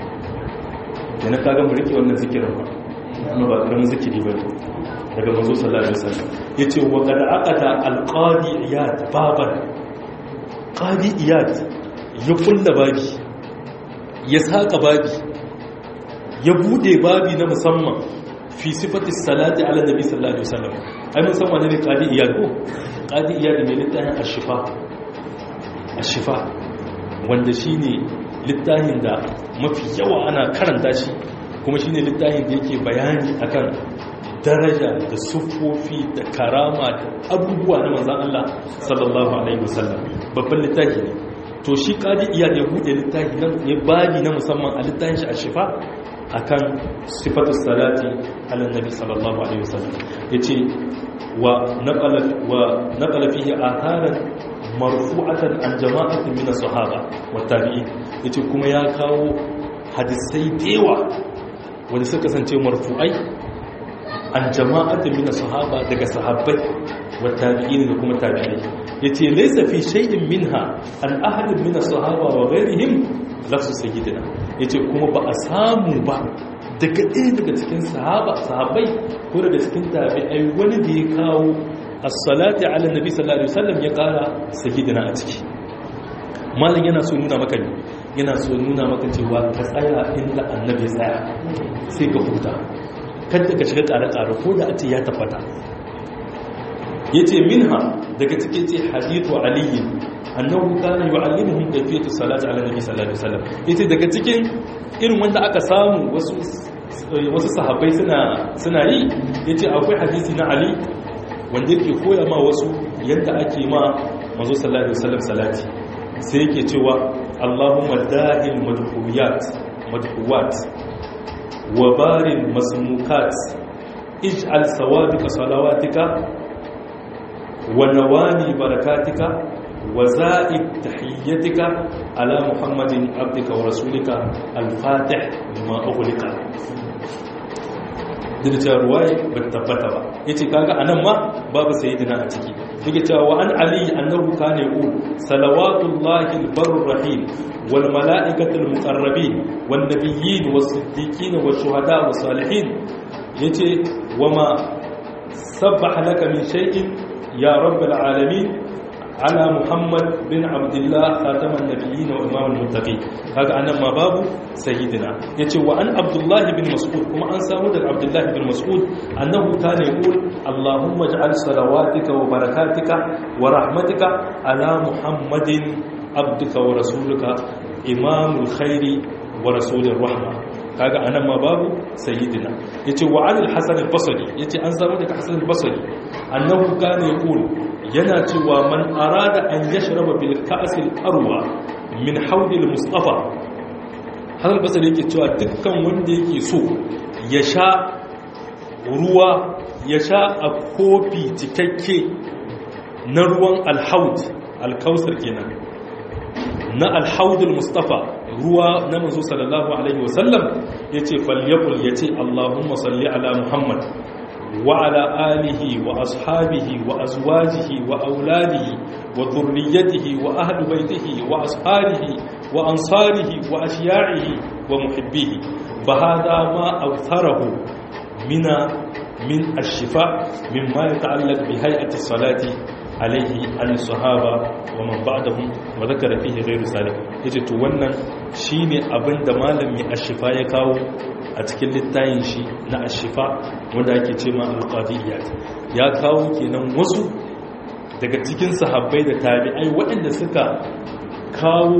da na kaga mu rike wannan zikirin ba amma ba karamin zikiri ba daga manzo sallallahu alaihi wasallam yace wa qad aqata alqadi iyad baban qadi iyad ya kulla babi ya saka babi ya bude babi na musamman fi sifati salati ala nabi sallallahu alaihi wasallam ai musamman ne qadi iyad ko qadi iyad ne littafin ash-shifa ash-shifa wanda shine littafin da mafi yawa ana karanta shi kuma shine littafin da yake bayani akan daraja da sufofi da karama da abubuwa na manzon Allah sallallahu alaihi wasallam babban littafi ne to shi qadi iyad ya bude littafi nan ya bani na musamman a littafin shi ash-shifa akan sifatu salati ala nabi sallallahu alaihi wasallam yace wa naqala wa naqala fihi atharan marfu'atan an jama'atin min as-sahaba wa tabi'in yace kuma ya kawo hadisai dewa wanda suka kasance marfu'ai an jama'atin min as-sahaba daga sahabbai wa tabi'in da kuma tabi'ai yace laysa fi shay'in minha an ahadin min as-sahaba wa ghayrihim lafsu sayyidina yace kuma ba a samu ba daga ɗaya daga cikin sahaba sahabbai ko daga cikin tabi'ai wani da ya kawo as-salati ala nabi sallallahu alaihi wasallam ya kara sayyidina a ciki malam yana so nuna maka ne yana so nuna maka cewa ka tsaya inda annabi ya tsaya sai ka huta kada ka shiga ƙara-ƙara ko da a ce ya tabbata yace minha daga cikin ce hadithu ali annahu kana yu'allimuhum kayfiyatu salati ala nabi sallallahu alaihi wasallam yace daga cikin irin wanda aka samu wasu wasu sahabbai suna suna yi yace akwai hadisi na ali wanda yake koya ma wasu yadda ake ma manzo sallallahu alaihi wasallam salati sai yake cewa Allahumma da'il madhuriyat madhuwat wa baril masmukat ij'al sawabiqa salawatika wa nawani barakatika wa za'id tahiyyatika ala muhammadin abdika wa rasulika al-fatih lima ughliqa da cewa ruwaye ba tabbata ba yace kaga anan ma babu sayyidina a ciki yake cewa wa an ali annahu kana yaqul salawatullahi albarr rahim wal malaikatu almuqarrabin wan nabiyyin was siddiqin wash shuhada was salihin yace wama sabbaha laka min shay'in ya rabbal alamin ala muhammad bin abdullah khataman nabiyyin wa imamul muttaqin kaga anan ma babu sayyidina yace wa an abdullah bin mas'ud kuma an samu daga abdullah bin mas'ud annahu kana yaqul allahumma ij'al salawatika wa barakatika wa rahmatika ala muhammadin abduka wa rasuluka imamul khairi wa rasulir rahma kaga anan ma babu sayyidina yace wa an al-hasan al-basri yace an samu daga hasan al-basri annahu kana yaqul yana cewa man arada an yashraba bil ka'sil arwa min hawdil mustafa hasan basri yake cewa dukkan wanda yake so ya sha ruwa ya sha a kofi cikakke na ruwan al-hawd al-kausar kenan na al-hawdil mustafa ruwa na manzo sallallahu alaihi wasallam yace falyakul yace allahumma salli ala muhammad وعلى آله وأصحابه وأزواجه وأولاده وذريته وأهل بيته وأصحابه وأنصاره وأشياعه ومحبيه فهذا ما أوثره من من الشفاء مما يتعلق بهيئة الصلاة عليه عن الصحابة ومن بعدهم وذكر فيه غير ذلك yace to wannan shine abin da malami ashifa ya kawo a cikin littafin shi na ashifa wanda ake ce ma al-qadiyat ya kawo kenan wasu daga cikin sahabbai da tabi'ai waɗanda suka kawo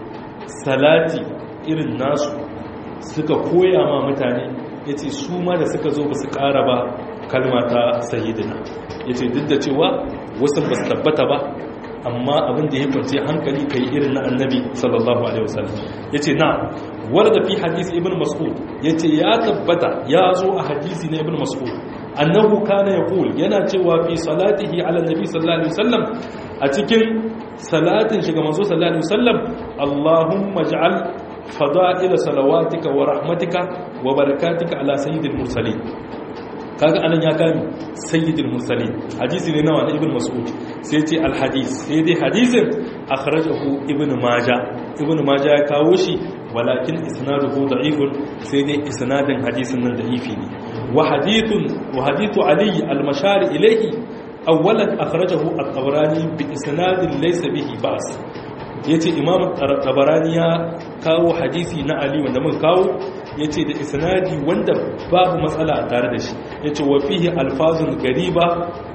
salati irin nasu suka koya ma mutane yace su ma da suka zo ba su ƙara ba kalma ta sayyidina yace duk da cewa wasu ba su tabbata ba amma abin da ya kwance hankali kai irin na annabi sallallahu alaihi wasallam yace na warda fi hadisi ibn mas'ud yace ya tabbata ya zo a hadisi na ibn mas'ud annahu kana yaqul yana cewa fi salatihi ala nabi sallallahu alaihi wasallam a cikin salatin shiga manzo sallallahu alaihi wasallam allahumma ij'al fada'ila salawatika wa rahmatika wa barakatika ala sayyidil mursalin kaga anan ya kami sayyidul mursalin hadisi ne nawa na ibn mas'ud sai ce al hadis sai dai hadisin akhrajahu ibn majah ibn majah ya kawo shi walakin isnaduhu da'ifun sai dai isnadin hadisin nan da'ifi ne wa hadithun wa hadithu ali al mashari ilayhi awwalan akhrajahu at-tabarani bi isnadin laysa bihi ba's yace imam tabarani ya kawo hadisi na ali wanda mun kawo yace da isnadi wanda babu matsala a tare da shi yace wa fihi alfazun gariba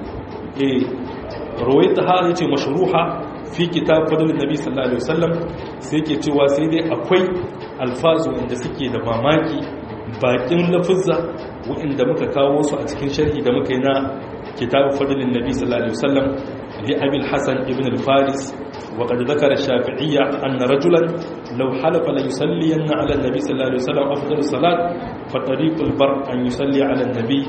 eh rawaitaha yace mashruha fi kitab fadl an-nabi sallallahu alaihi wasallam sai yake cewa sai dai akwai alfazu wanda suke da mamaki bakin lafuzza wanda muka kawo su a cikin sharhi da muka yi na kitab fadl an-nabi sallallahu alaihi wasallam li abi al-hasan ibn al-faris وقد ذكر الشافعية أن رجلا لو حلف ليصلين على النبي صلى الله عليه وسلم أفضل الصلاة فطريق البر أن يصلي على النبي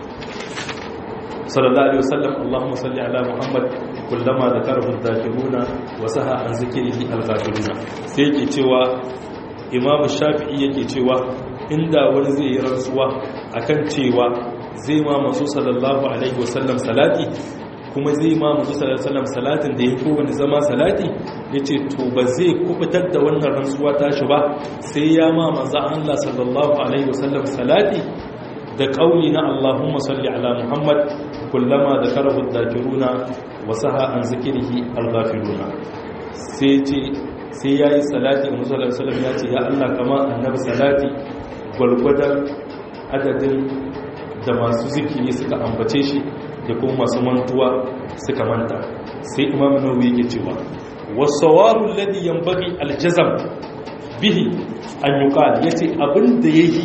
صلى الله عليه وسلم اللهم صل على محمد كلما ذكره الذاكرون وسهى عن ذكره الغافلون سيكي تيوى إمام الشافعي يكي تيوى inda wani zai yi rantsuwa akan cewa zai ma manzo sallallahu alaihi wasallam salati kuma zai ma manzo sallallahu alaihi wasallam salatin da yake wani zama salati yace to ba zai kubutar da wannan rantsuwa tashi ba sai ya ma manzo Allah sallallahu alaihi wasallam salati da kauli na Allahumma salli ala Muhammad kullama dhakarahu adh-dhakiruna wa saha an zikrihi al-ghafiluna sai ce sai yayi salati ga manzo sallallahu alaihi wasallam yace ya Allah kama annabi salati gwargwadon adadin da masu zikiri suka ambace shi da kuma masu mantuwa suka manta sai imam nawawi yake cewa wasawabu alladhi yanbaghi aljazam bihi an yuqal yace abinda yayi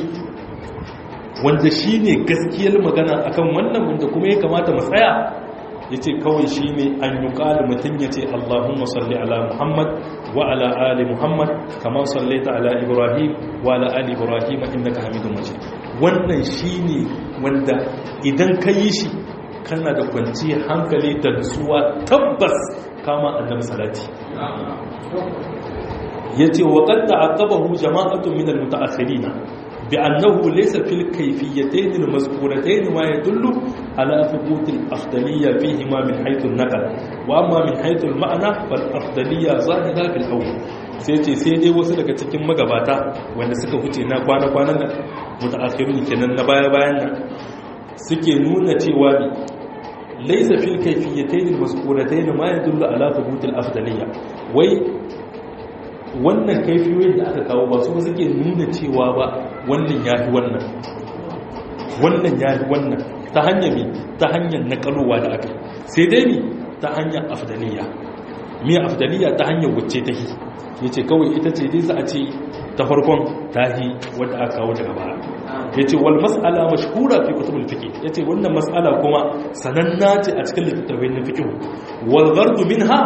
wanda shine gaskiyar magana akan wannan wanda kuma ya kamata mu tsaya yace kawai shine an yuqal mutun yace Allahumma salli ala Muhammad wa ala ali Muhammad kama sallaita ala Ibrahim wa ala ali Ibrahim innaka Hamidum Majid wannan shine wanda idan kai shi kana da kwanciyar hankali da nutsuwa tabbas kama annabi salati yace wa qad ta'aqabahu jama'atun min al-mutaakhirin bi annahu laysa fil kayfiyatayn al mazkuratayn ma yadullu ala thubut al afdaliyya fihi ma min haythu an naql wa amma min haythu al ma'na fal afdaliyya zahira fil awwal sai ce sai dai wasu daga cikin magabata wanda suka huce na kwana kwanan nan mutaakhirun kenan na baya bayan nan suke nuna cewa ne laysa fil kayfiyatayn al mazkuratayn ma yadullu ala thubut al afdaliyya wai wannan kaifiyoyin da aka kawo ba su ba suke nuna cewa ba wannan ya fi wannan wannan ya fi wannan ta hanyar mi ta hanyar nakalowa da aka sai dai mi ta hanyar afdaliya mi afdaliya ta hanyar wacce ta yi ya ce kawai ita ce dai za a ce ta farkon ta yi wadda aka kawo daga baya ya ce wal mas'ala mashhura fi kutubul fiqh ya ce wannan mas'ala kuma sananna ce a cikin littattafai na fiqh wal ghardu minha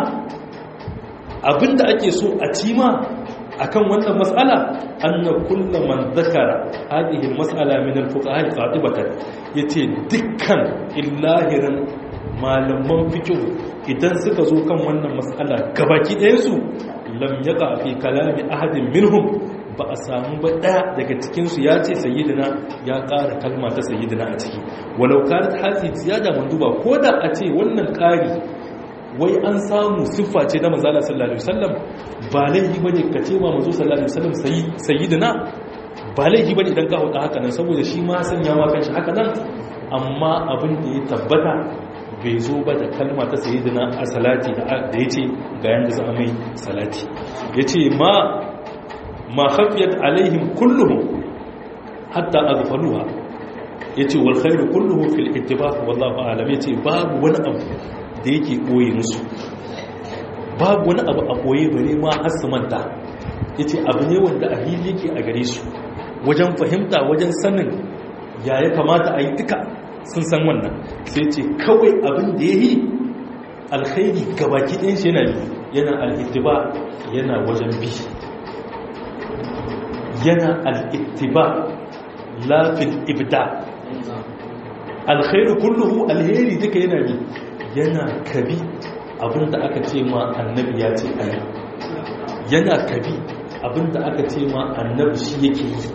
abinda ake so a cima akan wannan mas'ala anna kullu man dhakara hadhihi al-mas'ala min al-fuqaha qatibatan yace dukkan illahirin malaman fiqh idan suka zo kan wannan mas'ala gabaki ɗayan su lam yaqa fi kalami ahadin minhum ba a samu ba daya daga cikin su yace sayyidina ya ƙara kalma ta sayyidina a ciki walau kanat hasi ziyada manduba koda a ce wannan ƙari wai an samu siffa ce na manzala sallallahu alaihi wasallam ba laifi bane ka ce ma manzo sallallahu alaihi wasallam sayyidina ba laifi bane idan ka hauda haka nan saboda shi ma sanya ma kanshi haka nan amma abin da ya tabbata bai zo ba da kalma ta sayyidina a salati da yace ga yanda za a mai salati yace ma ma khafiyat alaihim kulluhum hatta aghfaluha yace wal khairu kulluhu fil ittibaq wallahu a'lam yace babu wani abu da yake koye musu babu wani abu a koye bare ma har su manta yace abu ne wanda a hili yake a gare su wajen fahimta wajen sanin ya ya kamata a yi duka sun san wannan sai ce kawai abin da ya yi alkhairi gabaki ɗayan shi yana yana al'ittiba yana wajen bi yana al'ittiba lafin ibda alkhairu kulluhu alheri duka yana bi yana kabi abinda aka ce ma annabi ya ce ayi yana kabi abinda aka ce ma annabi shi yake yi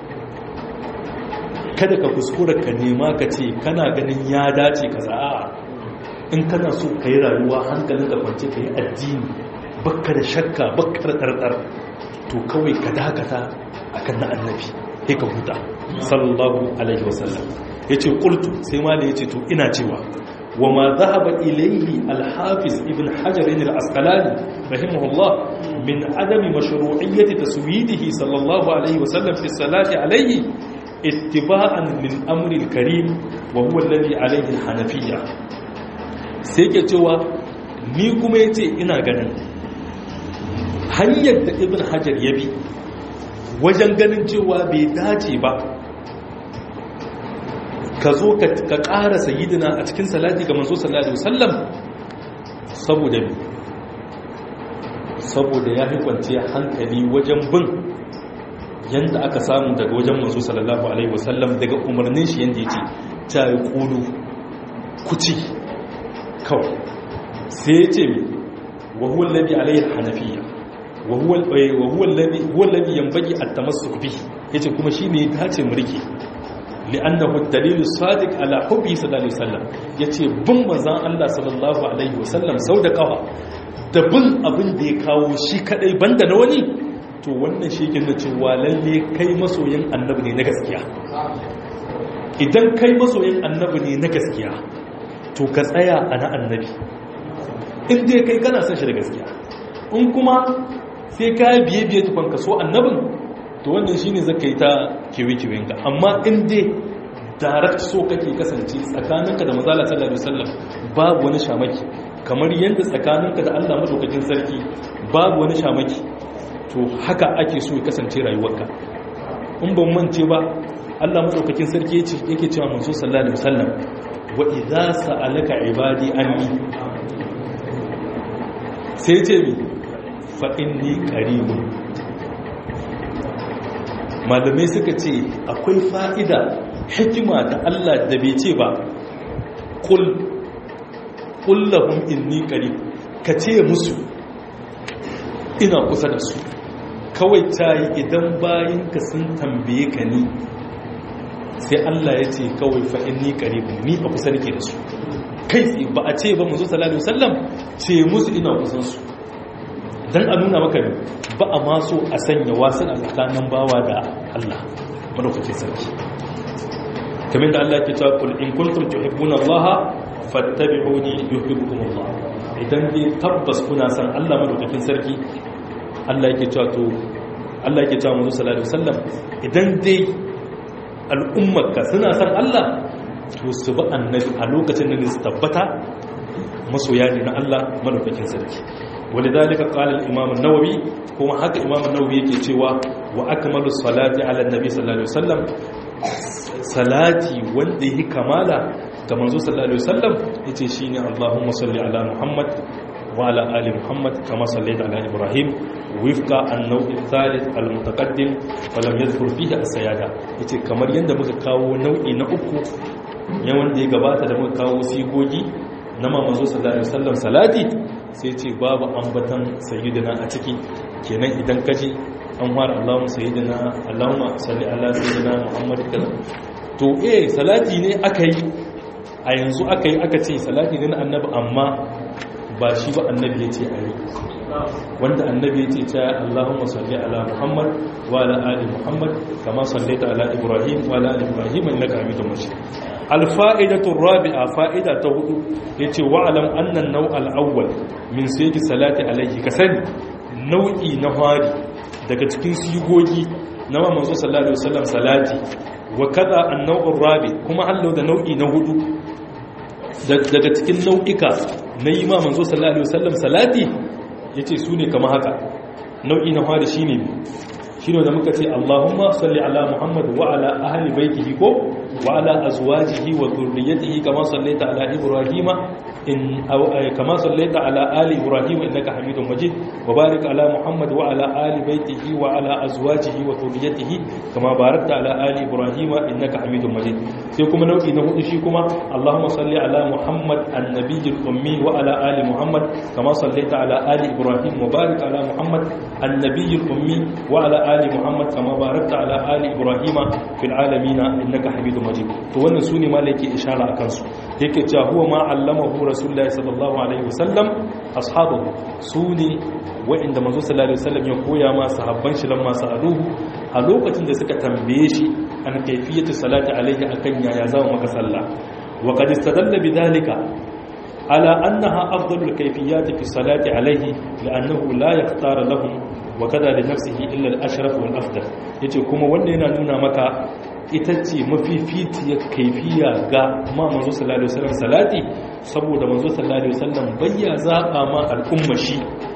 kada ka kuskura ka nema ka ce kana ganin ya dace ka za'a in kana so ka yi rayuwa hankalin ka kwance ka yi addini bakka da shakka bakka da ɗarɗar to kawai ka dakata akan na annabi sai ka huta sallallahu alaihi wasallam yace qultu sai ma da yace to ina cewa وما ذهب إليه الحافظ ابن حجر العسقلاني رحمه الله من عدم مشروعية تسويده صلى الله عليه وسلم في الصلاة عليه اتباعا للأمر الكريم وهو الذي عليه الحنفية سيكتوا نيكم يتي إنا غنن hanyar da ibn hajar ya bi wajen ganin cewa bai dace ba ka zo ka ƙara sayidina a cikin salati ga manzo sallallahu alaihi wasallam saboda me saboda ya fi kwanciya hankali wajen bin yanda aka samu daga wajen manzo sallallahu alaihi wasallam daga umarnin shi yanda yace ta yi kulu kuci kawai sai yace me wa huwa alladhi alaihi alhanafiyya wa huwa wa huwa alladhi huwa alladhi yanbaghi at-tamassuk bihi yace kuma shi ne dace mulki لأنه الدليل الصادق على حبه صلى الله عليه وسلم yace bin manzon Allah sallallahu alaihi wasallam sau da kafa da bin abin da ya kawo shi kadai banda na wani to wannan shi yake nuna cewa lalle kai masoyin annabi ne na gaskiya idan kai masoyin annabi ne na gaskiya to ka tsaya a na annabi in dai kai kana son shi da gaskiya in kuma sai ka biye biye tukun ka so annabin to wannan shine zaka yi ta kewe-kewen ka amma in dai direct so kake kasance tsakaninka da manzo Allah sallallahu alaihi wasallam babu wani shamaki kamar yanda tsakaninka da Allah madaukakin sarki babu wani shamaki to haka ake so ya kasance rayuwarka in ban mance ba Allah madaukakin sarki yace yake cewa manzo sallallahu alaihi wasallam wa idza sa'alaka ibadi anni sai ce mi fa inni qaribun malamai suka ce akwai fa'ida hikima da Allah da bai ce ba kul kullahum inni qarib ka ce musu ina kusa da su kawai ta yi idan bayinka sun tambaye ka ni sai Allah ya ce kawai fa'in ni ƙaribin ni a kusa nake da su kai tsaye ba a ce ba mu zo sallallahu alaihi wasallam ce musu ina kusan su dan a nuna maka ne ba a maso a sanya wasu a tsakanin bawa da Allah madaukakin sarki kamar da Allah ke cewa kul in kuntum tuhibbuna Allah fattabi'uni yuhibbukum Allah idan dai tabbas kuna san Allah madaukakin sarki Allah yake cewa to Allah yake cewa mu sallallahu alaihi wasallam idan dai al'ummarka suna san Allah to su bi annabi a lokacin da su tabbata masoya ne na Allah madaukakin sarki walidalika qala al-imam an-nawawi kuma haka imam an-nawawi yake cewa wa akmalu salati ala an-nabi sallallahu alaihi wasallam salati wanda yake kamala ga manzo sallallahu alaihi wasallam yace shine Allahumma salli ala Muhammad wa ala ali Muhammad kama sallaita ala Ibrahim wifqa an-naw' al-thalith al-mutaqaddim wa lam yadhkur fihi as-sayada yace kamar yanda muka kawo nau'i na uku ya wanda ya gabata da muka kawo sigogi na manzo sallallahu alaihi wasallam salati sai ce babu ambatan sayyidina a ciki kenan idan kaji an fara Allahumma sayyidina Allahumma salli ala sayyidina Muhammad kaza to eh salati ne akai a yanzu akai aka ce salati ne na annabi amma ba shi ba annabi yace ayi wanda annabi yace ta Allahumma salli ala Muhammad wa ala ali Muhammad kama sallaita ala Ibrahim wa ala ali Ibrahim innaka Hamidum Majid alfa'idatu rabi'a fa'ida ta hudu yace wa'alam anna an-naw' al-awwal min sayyidi salati alayhi kasani nau'i na hari daga cikin sigogi na manzo sallallahu alaihi wasallam salati wa kaza an-naw' ar-rabi kuma hallo da nau'i na hudu daga cikin nau'ika na yi ma manzo sallallahu alaihi wasallam salati yace sune kamar haka nau'i na hari shine shine da muka ce Allahumma salli ala Muhammad wa ala ahli baitihi ko wa ala azwajihi wa dhurriyyatihi kama sallaita ala Ibrahim in aw kama sallaita ala ali Ibrahim innaka Hamidum Majid wa barik ala Muhammad wa ala ali baitihi wa ala azwajihi wa dhurriyyatihi kama barakta ala ali Ibrahim innaka Hamidum Majid sai kuma nau'i na hudu shi kuma Allahumma salli ala Muhammad an-nabiyyil ummi wa ala ali Muhammad kama sallaita ala ali Ibrahim wa barik ala Muhammad an-nabiyyil ummi wa ala ali Muhammad kama barakta ala ali Ibrahim fil alamin innaka Hamidum Majid to wannan sune malaki ishara akan su yake cewa huwa ma allamahu rasulullahi sallallahu alaihi wasallam ashabahu sune wa'inda manzo sallallahu alaihi wasallam ya koya ma sahabban shi lamma sa'aluhu a lokacin da suka tambaye shi an kayfiyatu salati alaihi akan yaya zama maka sallah wa qad istadalla bidhalika ala annaha afdalul kayfiyati fi salati alaihi li'annahu la yaqtar lahum wa kada li nafsihi illa al-ashraf wal afdal yace kuma wanda yana nuna maka ita ce mafifitiyar kaifiya ga ma manzo sallallahu alaihi wasallam salati saboda manzo sallallahu alaihi wasallam bayya zaba ma al'umma shi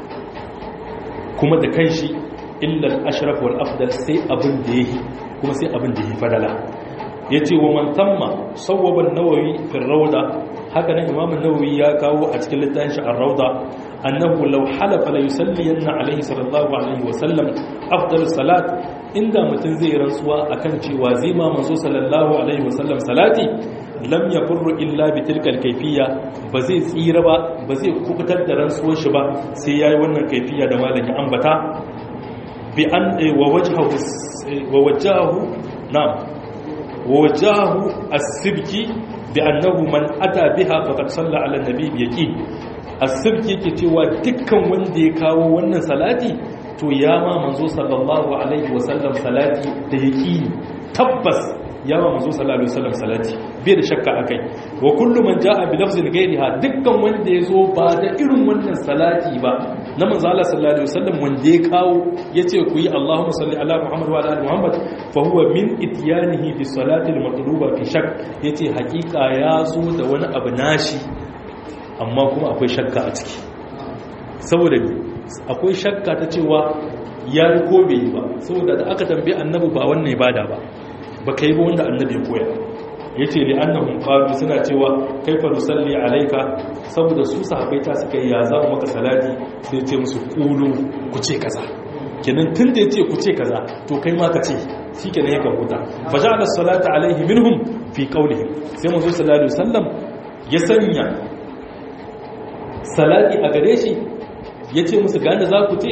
kuma da kanshi illa al-ashraf wal afdal sai abin da yake kuma sai abin da yake fadala yace wa man tamma sawwaba an-nawawi fi ar-rawda haka nan imam an-nawawi ya kawo a cikin littafin shi ar-rawda annahu law halafa la yusalliyanna alaihi sallallahu alaihi wasallam afdal salat inda mutum zai rantsuwa akan cewa zai ma manzo sallallahu alaihi wasallam salati lam yafurru illa bi tilkal kayfiyya ba zai tsira ba ba zai kubutar da rantsuwar shi ba sai yayi wannan kayfiyya da malaki ambata bi an wa wajhahu wa wajahu na'am wa wajahu as-sibki bi annahu man ata biha faqad salla ala an-nabi bi yaqin as-sibki yake cewa dukkan wanda ya kawo wannan salati to ya ma manzo sallallahu alaihi wasallam salati da yaqini tabbas ya ma manzo sallallahu alaihi wasallam salati bai da shakka akai wa kullu man jaa bi lafzin ghayriha dukkan wanda yazo ba da irin wannan salati ba na manzo Allah sallallahu alaihi wasallam wanda ya kawo yace ku yi Allahumma salli ala Muhammad wa ala ali Muhammad fa huwa min ityanihi bi salati al-matluba fi shakk yace hakika ya zo da wani abu nashi amma kuma akwai shakka a ciki saboda akwai shakka ta cewa ya yi ko bai yi ba saboda da aka tambaye annabi ba wannan ibada ba ba kai ba wanda annabi ya koya yace li annahum qalu suna cewa kaifa nusalli alayka saboda su sahabbai ta suka yi ya za mu maka salati sai ya ce musu qulu ku ce kaza kenan tunda yace ku ce kaza to kai ma ka ce shikenan yake huta fa ja'ala as-salata alayhi minhum fi qawlihim sai manzo sallallahu alaihi wasallam ya sanya salati a gare shi ya ce musu gane za ku ce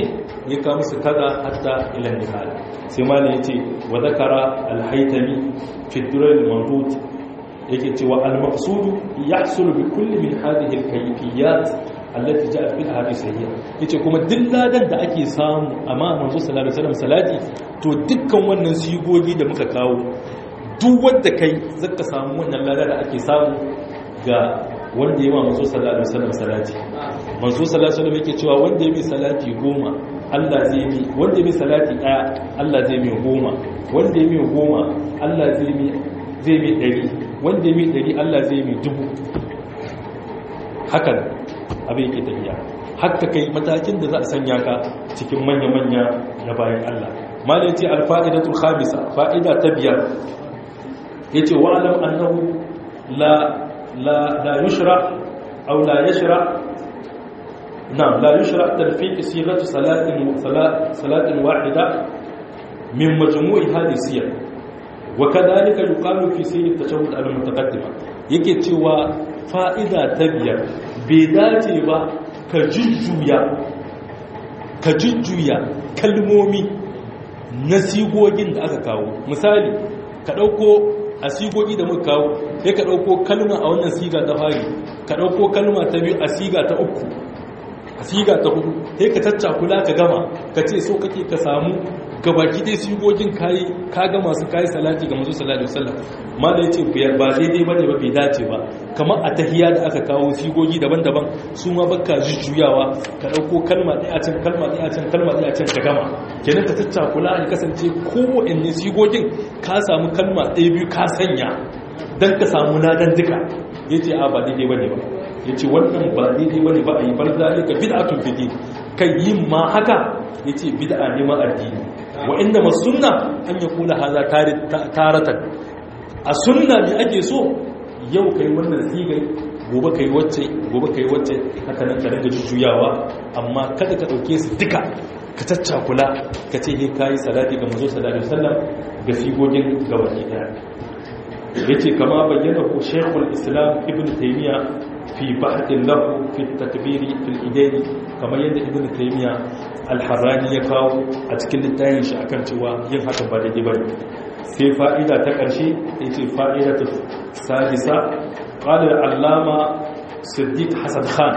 ya kawo musu kaza hatta ila nihal sai malam yace wa zakara al-haytami fi durar al-mawdud yake cewa al-maqsud yahsulu bi kulli min hadhihi al-kayfiyat allati ja'at fi al-hadith sahih yace kuma duk ladan da ake samu amma manzo sallallahu alaihi wasallam salati to dukkan wannan sigogi da muka kawo duk wanda kai zaka samu wannan ladan da ake samu ga wanda yayi manzo sallallahu alaihi wasallam salati manzo sallallahu alaihi wasallam yake cewa wanda yayi salati goma Allah zai mi wanda yayi salati daya Allah zai mi goma wanda yayi goma Allah zai mi zai mi dari wanda yayi dari Allah zai mi dubu hakan abin yake tafiya hatta kai matakin da za a sanya ka cikin manya-manya na bayan Allah malai ce alfa'idatul khamisa fa'ida ta biyar yace wa'lam annahu la la la yushra aw la yashra na'am la yushra talfiq sighatu salatin salatin wahida min majmu'i hadhihi siyar wa kadhalika yuqalu fi sirr at-tashahhud al-mutaqaddima yake cewa fa'ida ta biyar bai dace ba ka jujjuya ka jujjuya kalmomi na sigogin da aka kawo misali ka ɗauko a sigogi da muka kawo sai ka ɗauko kalma a wannan siga ta fari ka ɗauko kalma ta biyu a siga ta uku a siga ta hudu sai ka caccakula ka gama ka ce so kake ka samu gabaki dai sigogin kayi ka ga masu kayi salati ga manzo sallallahu alaihi wasallam mallai yace ba daidai bane ba bai dace ba kamar a tahiyya da aka kawo sigogi daban-daban su ma baka jujjuyawa ka dauko kalma ɗaya a can kalma ɗaya a can kalma ɗaya a can ka gama kenan ka taccakula ya kasance kowanne sigogin ka samu kalma ɗaya biyu ka sanya dan ka samu ladan duka yace a ba daidai bane ba yace wannan ba daidai bane ba a yi bar zalika bid'atun fi din kai yin ma haka yace bid'a ne ma addini wa inda masunna an ya kula haza taratan a sunna ne ake so yau kai wannan sigai gobe kai wacce gobe kai wacce haka nan ka dinga jujjuyawa amma kada ka dauke su duka ka taccakula ka ce he kai salati ga manzo sallallahu alaihi wasallam ga sigogin gabaki daya yace kama bayyana ko shaykhul islam ibn taymiya fi bahthin lahu fi at-takbir fi al-idayn kama yadda ibn taymiya al-harrani ya kawo a cikin littafin shi akan cewa yin haka ba daidai bane sai fa'ida ta ƙarshe yace fa'idatu sadisa qala al-allama siddiq hasan khan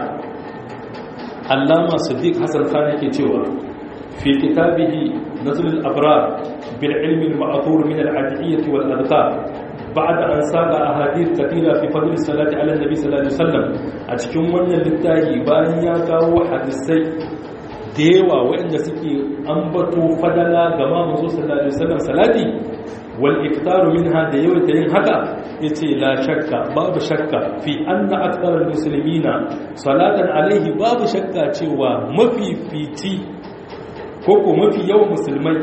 allama siddiq hasan khan yake cewa fi kitabihi nazl al-abrar bil ilm al-ma'thur min al-adiyyah wal adhkar بعد أن ساق أحاديث كثيرة في فضل الصلاة على النبي صلى الله عليه وسلم أتكلم وانا للتاهي بان يكاو حدثي ديوا وإن سكي أنبتوا فضلا كما منذ صلى الله عليه وسلم صلاتي والإكتار منها ديوة ينهكا يتي لا شك باب شك في أن أكثر المسلمين صلاة عليه باب شك تيوا مفي في تي كوكو مفي يوم مسلمي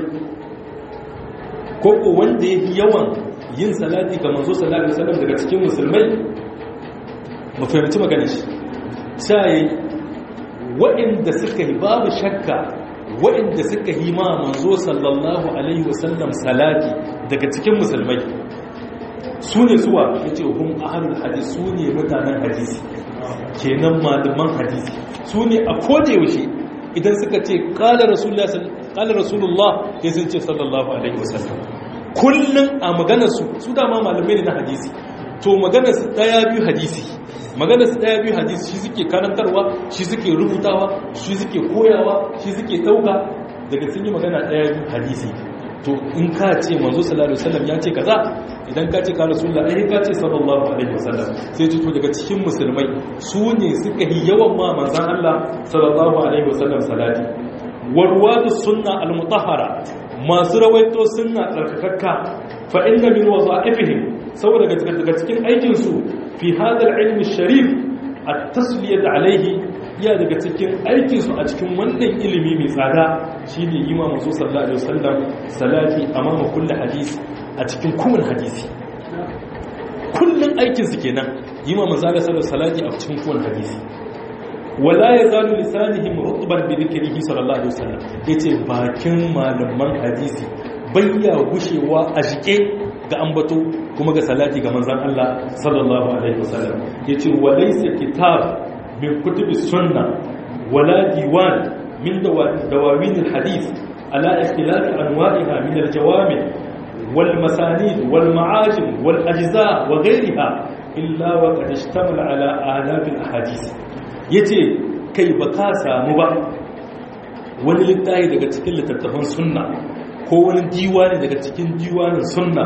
كوكو وانده يوم yin salati ga manzo sallallahu alaihi wasallam daga cikin musulmai mu fahimci magana shi sai waɗanda suka yi babu shakka waɗanda suka yi ma manzo sallallahu alaihi wasallam salati daga cikin musulmai su ne suwa yace hum ahlul hadis su ne mutanen hadisi kenan malaman hadisi su ne a koda yaushe idan suka ce qala rasulullah qala rasulullah sai sun ce sallallahu alaihi wasallam kullum a maganarsu su dama malamai ne na hadisi to maganarsu daya biyu hadisi maganarsu daya biyu hadisi shi suke karantarwa shi suke rubutawa shi suke koyawa shi suke dauka daga sun yi magana daya biyu hadisi to in ka ce manzo sallallahu alaihi wasallam ya ce kaza idan ka ce ka rasulullah ai ka ce sallallahu alaihi wasallam sai ce to daga cikin musulmai su ne suka yi yawan ma manzon Allah sallallahu alaihi wasallam salati warwadu sunna al-mutahhara masu rawaito sunna tsarkakakka fa inna min wadha'ifihim saboda daga cikin aikin su fi hada al-ilm sharif at-tasliyat alayhi ya daga cikin aikin su a cikin wannan ilimi mai tsada shine imam Muhammad sallallahu alaihi wasallam salati amama kulli hadisi a cikin kowane hadisi kullun aikin su kenan imam Muhammad sallallahu alaihi salati a cikin kowane hadisi wala yazalu lisanihim rutban bi dhikrihi sallallahu alaihi wasallam yace bakin malaman hadisi bayya gushewa a jike ga ambato kuma ga salati ga manzon Allah sallallahu alaihi wasallam yace walaysa kitab min kutubi sunna wala diwan min dawawin al-hadith ala ikhtilaf anwa'iha min al-jawami' wal masanid wal ma'ajim wal ajza wa ghayriha illa wa qad ishtamala ala alaf al-ahadith yace kai baka samu ba wani littafi daga cikin littattafan sunna ko wani diwani daga cikin diwanin sunna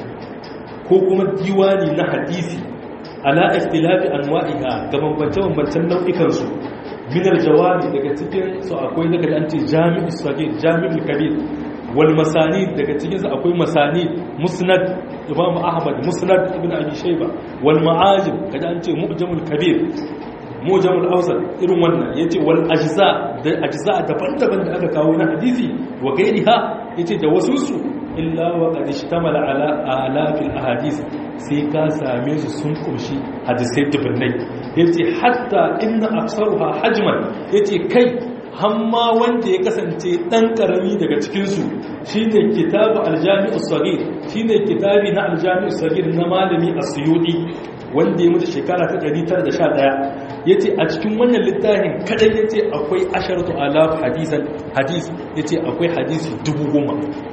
ko kuma diwani na hadisi ala ikhtilafi anwa'iha ga bambance-bambancen nau'ikan su min al-jawami daga cikin su akwai daga an ce jami'u sagir jami'ul kabir wal masanid daga cikin su akwai masanid musnad imam ahmad musnad ibn abi shayba wal ma'ajim kaga an ce mu'jamul kabir mujamul awsat irin wannan yace wal ajza da ajza daban-daban da aka kawo na hadisi wa gairiha yace da wasu su illa wa qad ishtamala ala alafil ahadith sai ka same su sun kumshi hadisai dubbinai yace hatta inna aksaruha hajman yace kai hamma wanda ya kasance dan karami daga cikin su shine kitabu aljami'us saghir shine kitabi na aljami'us saghir na malami as-suyuti wanda ya mutu shekara ta ɗari tara da sha ɗaya ya ce a cikin wannan littafin kadai ya ce akwai asharatu alaf hadisan hadis ya ce akwai hadisi dubu goma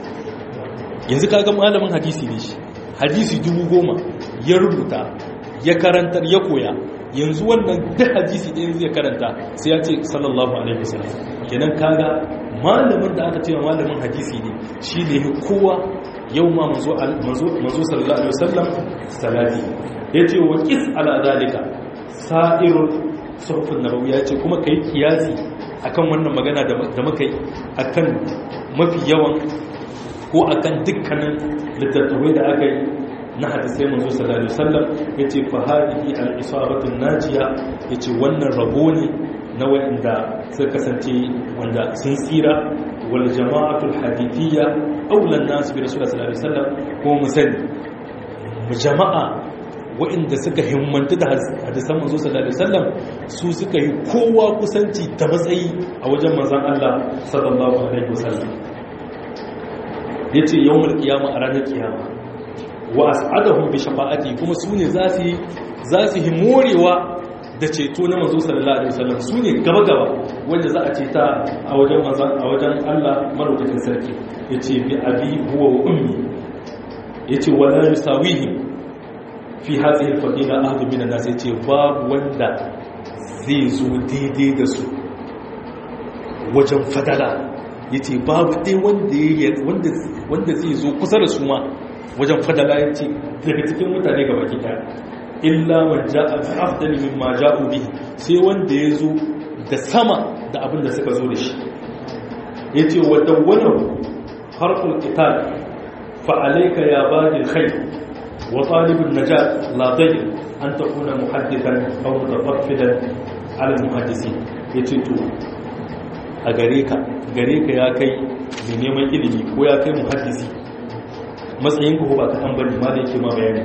yanzu kaga malamin hadisi ne shi hadisi dubu goma ya rubuta ya karantar ya koya yanzu wannan duk hadisi ɗaya zai karanta sai ya ce sallallahu alaihi wasallam kenan kaga malamin da aka ce malamin hadisi ne shi ne kowa yau ma manzo sallallahu alaihi wasallam salati yace wa qis ala zalika sa'irul suhufun nabawi yace kuma kai kiyasi akan wannan magana da muka yi akan mafi yawan ko akan dukkanin littattafai da aka yi na hadisai manzo sallallahu alaihi wasallam yace fa hadihi al-isabatu an-najiya yace wannan rabo ne na wanda suka kasance wanda sun tsira wal jama'atul hadithiyya aula an-nas bi rasulullahi sallallahu alaihi wasallam ko musali mu jama'a wa'inda suka himmanta da hadisan manzo sallallahu alaihi wasallam su suka yi kowa kusanci ta matsayi a wajen manzon Allah sallallahu alaihi wasallam yace yawmul qiyama a ranar kiyama wa as'adahum bi shafa'ati kuma su ne za su za su himorewa da ceto na manzo sallallahu alaihi wasallam su ne gaba gaba wanda za a ceta a wajen manzon a wajen Allah madaukakin sarki yace bi abi huwa wa ummi yace wala yusawihim fi hadhihi al-fadila ahadu min an-nas yace babu wanda zai zo daidai da su wajen fadala yace babu dai wanda wanda wanda zai zo kusa da su ma wajen fadala yace daga cikin mutane gaba ki daya illa man jaa bi afdali mimma ja'u bihi sai wanda ya zo da sama da abin da suka zo da shi yace wa dawwalahu harful qital fa alayka ya badi al-khayr وطالب النجاة لا ضير أن تكون محدثا أو متطفلا على المحدثين يتيتو أغريكا غريكا يا كي neman ilimi ko ya kai muhaddisi matsayin ku ba ka an bari ma da yake ma bayani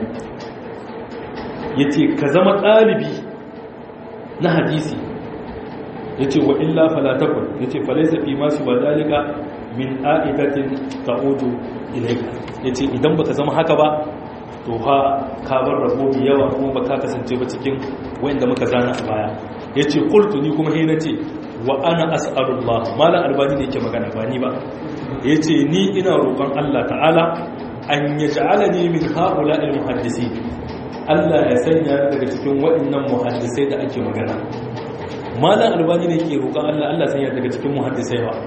yace ka zama ɗalibi na hadisi yace wa illa fala takun yace falaysa fi ma siwa dalika min a'idatin ta'udu ilayka yace idan baka zama haka ba to ha ka bar rabo mai yawa kuma ba ka kasance ba cikin wanda muka zana a baya yace qultu ni kuma he nace wa ana as'alullah malan albani ne yake magana ba ni ba yace ni ina roƙon Allah ta'ala an yaj'alani min ha'ula'il muhaddisin Allah ya sanya ni daga cikin waɗannan muhaddisai da ake magana malan albani ne yake roƙon Allah Allah sanya daga cikin muhaddisai ba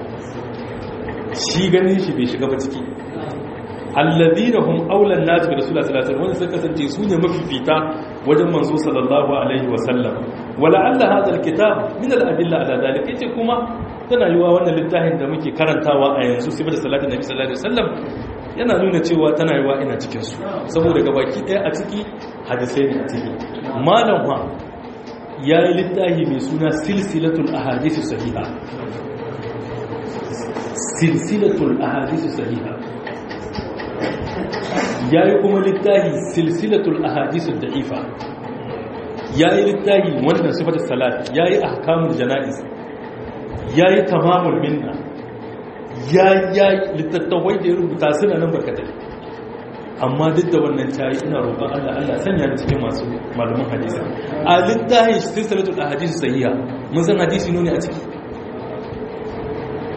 shi ganin shi bai shiga ba ciki alladhina hum awla an-nas bi rasulillah sallallahu alaihi wasallam wanda suka kasance su ne mafifita wajen manzo sallallahu alaihi wasallam wala alla hadha al-kitab min al-adilla ala dhalika yace kuma tana yiwa wannan littafin da muke karantawa a yanzu sifar salatin nabi sallallahu alaihi wasallam yana nuna cewa tana yiwa ina cikin su saboda gabaki daya a ciki hadisai ne a ciki malam ha yayi littafi mai suna silsilatul ahadith sahiha silsilatul ahadith sahiha ya yi kuma littahi silsilatul ahadisu da'ifa ya yi littahi wannan sifatar salat ya yi ahkamul jana'iz ya yi tamamul minna ya yi littattawai da ya rubuta suna nan barkatai amma duk da wannan tayi ina roƙon Allah Allah sanya ni cikin masu malaman hadisi a littahi silsilatul ahadisu sahiha mun san hadisi ne a ciki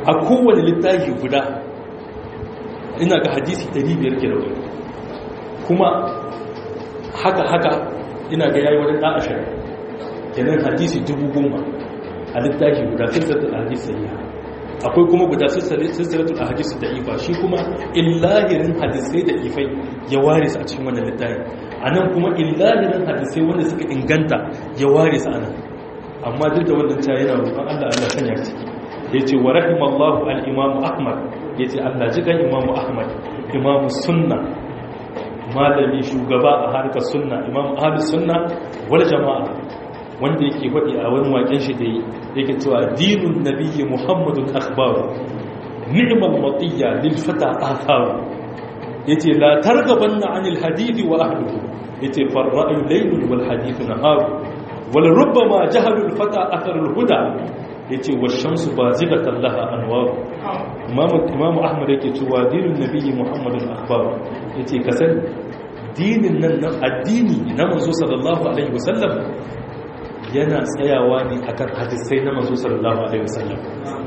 a kowane littafi guda ina ga hadisi ɗari biyar ke da wani, kuma haka haka ina ga yayi wani ɗan ashirin kenan hadisi dubu goma a littafi guda silsilatul hadisi sahiha. Akwai kuma guda silsilatul hadisi da ifa, shi kuma illahirin hadisai da ifai ya ware su a cikin wannan littafi. Anan kuma illahirin hadisai wanda suka inganta ya ware su anan. Amma duk da wannan ta yana roƙon Allah Allah sanya ciki. Yace wa rahimallahu al-imam Ahmad, yace Allah ji kan Imam Ahmad, Imam Sunna, malami shugaba a harkar sunna, Imam Ahlus Sunna wal Jama'a, wanda yake faɗi a wani waƙen shi da yake cewa dinun nabiyyi Muhammadun akhbaru ni'mal matiyya lil fata atharu, yace la targabanna anil hadithi wa ahlihi, yace far ra'yu laylun wal hadithu naharu wal rubbama jahalul fata atharul huda, yace washamsu bazigatan laha anwar. Imam Imam Ahmad yake cewa dinun nabiyyi Muhammadun akhbaru, yace kasan dinin nan addini na manzo sallallahu alaihi wasallam yana tsayawa ne akan hadisai na manzo sallallahu alaihi wasallam.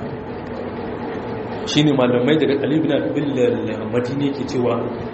Shine malamai daga Ali ibn al-Madini ke cewa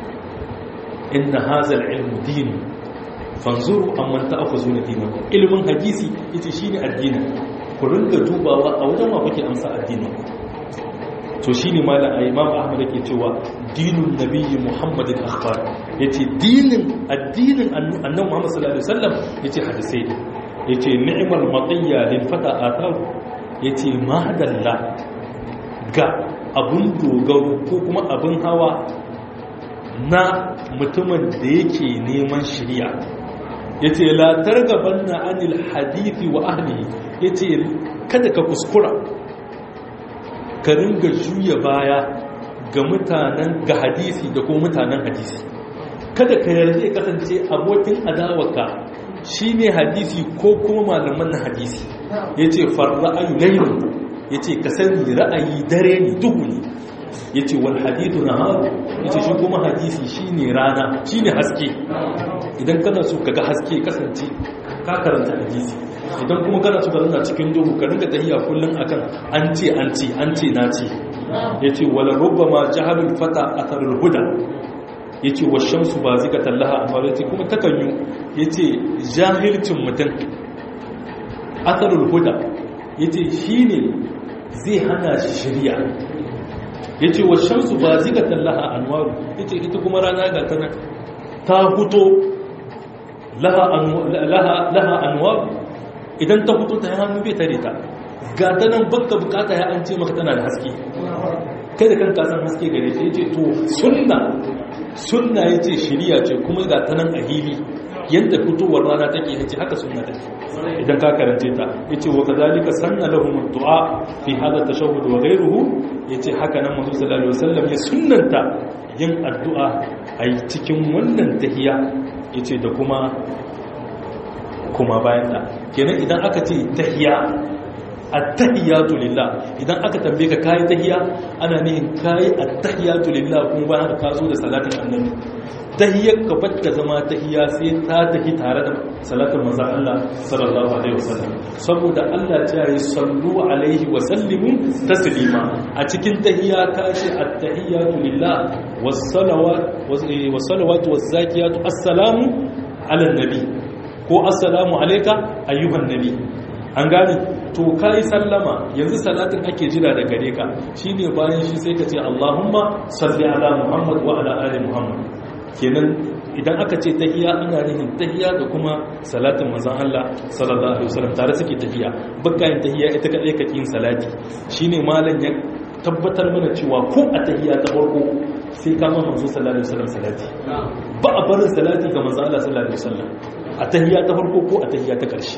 inna hadha al-ilm din fanzuru amman ta'khuzuna dinakum. Ilmin hadisi yace shine addini, ku rinka dubawa a wajen wa kuke amsa addini. To shine malam Imam Ahmad yake cewa dinun nabiyyi Muhammadin akhbar, yace dinin addinin annabi Muhammad sallallahu alaihi wasallam yace hadisai ne. Yace ni'mal matiyya lil fata athar, yace madalla ga abun dogaro ko kuma abun hawa na mutumin da yake neman shari'a. Yace la targabanna anil hadithi wa ahlihi, yace kada ka kuskura ka ringa juya baya ga mutanen ga hadisi da kuma mutanen hadisi. Kada ka yarda ya kasance abokin adawarka shi ne hadisi ko kuma malaman na hadisi. Ya ce farra'ayu laylun, ya ce ka sani ra'ayi dare ne, duhu ne. Ya ce wal hadithu naharu, ya ce shi kuma hadisi shi ne rana, shi ne haske. Idan kana so ka ga haske kasance ka karanta hadisi, idan kuma kana so ka zana cikin duhu ka rinka tahiya kullum akan an ce an ce an ce na ce. Ya ce wala rubbama jahalul fata atharul huda, ya ce wa shamsu ba zika tallaha a faru, ya ce kuma takanyu, ya ce jahilcin mutum atharul huda, ya ce shi ne zai hana shi shirya. Ya ce wa shamsu ba zika tallaha anwaru, ya ce ita kuma rana ga tana ta huto laha anwaru, idan ta huto ta hannu bai tare ta, ga ta nan baka bukata ya an ce maka tana da haske, kai da kanka san haske gare ta. Ya ce to sunna sunna ya ce shiriya ce kuma ga ta nan a hili yadda fitowar rana take, ya ce haka sunna take idan ka karance ta. Ya ce wa kazalika sanna lahum du'a fi hada tashahhud wa ghayruhu, ya ce haka nan manzo sallallahu alaihi wasallam ya sunnanta yin addu'a a cikin wannan tahiyya, ya ce da kuma kuma bayan ta. Kenan idan aka ce tahiyya at-tahiyatu lillah, idan aka tambaye ka kai tahiyya ana nihin kai at-tahiyatu lillah kuma bayan ka zo da salatin annabi. Tahiyyar ka batta zama tahiyya sai ta tafi tare da salatin manzon Allah sallallahu alaihi wasallam, saboda Allah ya yi sallu alaihi wa sallimu taslima. A cikin tahiyya ka ce at-tahiyatu lillah was-salawat was-salawatu waz-zakiyatu assalamu ala nabi ko assalamu alayka ayyuhan nabi. An gane to kai sallama, yanzu salatin ake jira da gare ka, shine bayan shi sai ka ce Allahumma salli ala Muhammad wa ala ali Muhammad. Kenan idan aka ce tahiyya ana nufin tahiyya da kuma salatin manzon Allah sallallahu alaihi wasallam tare suke tahiyya, bakkayin tahiyya ita kadai ka yin salati. Shine malam ya tabbatar mana cewa ko a tahiyya ta farko sai ka manzo sallallahu alaihi wasallam salati, ba a barin salati ga manzon Allah sallallahu alaihi wasallam a tahiyya ta farko ko a tahiyya ta karshe.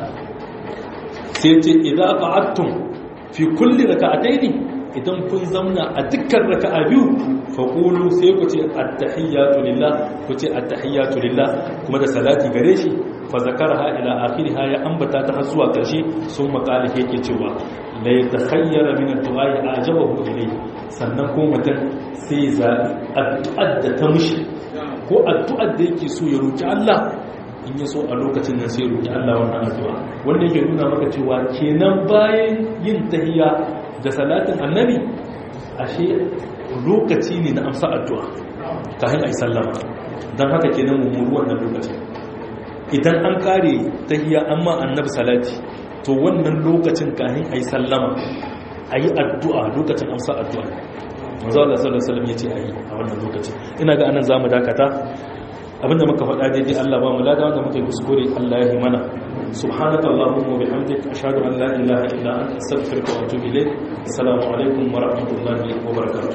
Sai ce idza qa'adtum fi kulli raka'ataini, idan kun zamna a dukkan raka'a biyu fa qulu, sai ku ce at-tahiyyatu lillah, ku ce at-tahiyyatu lillah kuma da salati gare shi. Fa zakaraha ila akhiriha, ya ambata ta har zuwa karshe. Sun makali yake cewa la yatakhayyara min ad-du'a ajabahu ilayhi, sannan ko mutum sai za addu'ar da ta mushi ko addu'ar da yake so ya roki Allah, in ya so a lokacin nan sai roki Allah wannan addu'a. Wanda yake nuna maka cewa kenan bayan yin tahiyya da salatin annabi ashe lokaci ne na amsa addu'a kafin ai sallama dan haka kenan mu muru wannan lokacin idan an kare tahiyya amma annabi salati to wannan lokacin kafin ai sallama ayi addu'a lokacin amsa addu'a manzo Allah sallallahu alaihi wasallam yace ayi a wannan lokacin ina ga anan zamu dakata abinda muka faɗa daidai Allah ba mu lada wanda muka yi kuskure Allah ya yi mana subhanaka allahumma wa bihamdika ashhadu an la ilaha illa anta astaghfiruka wa atubu ilayk assalamu alaikum wa rahmatullahi wa barakatuh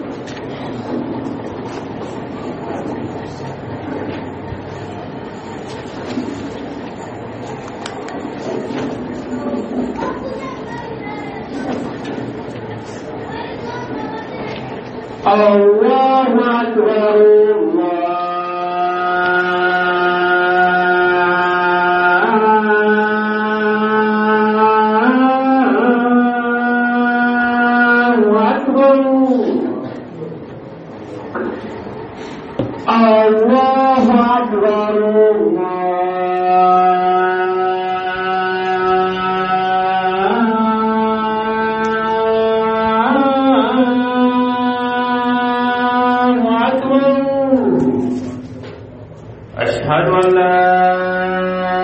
Allahu akbar Allahu akbar أشهد أن لا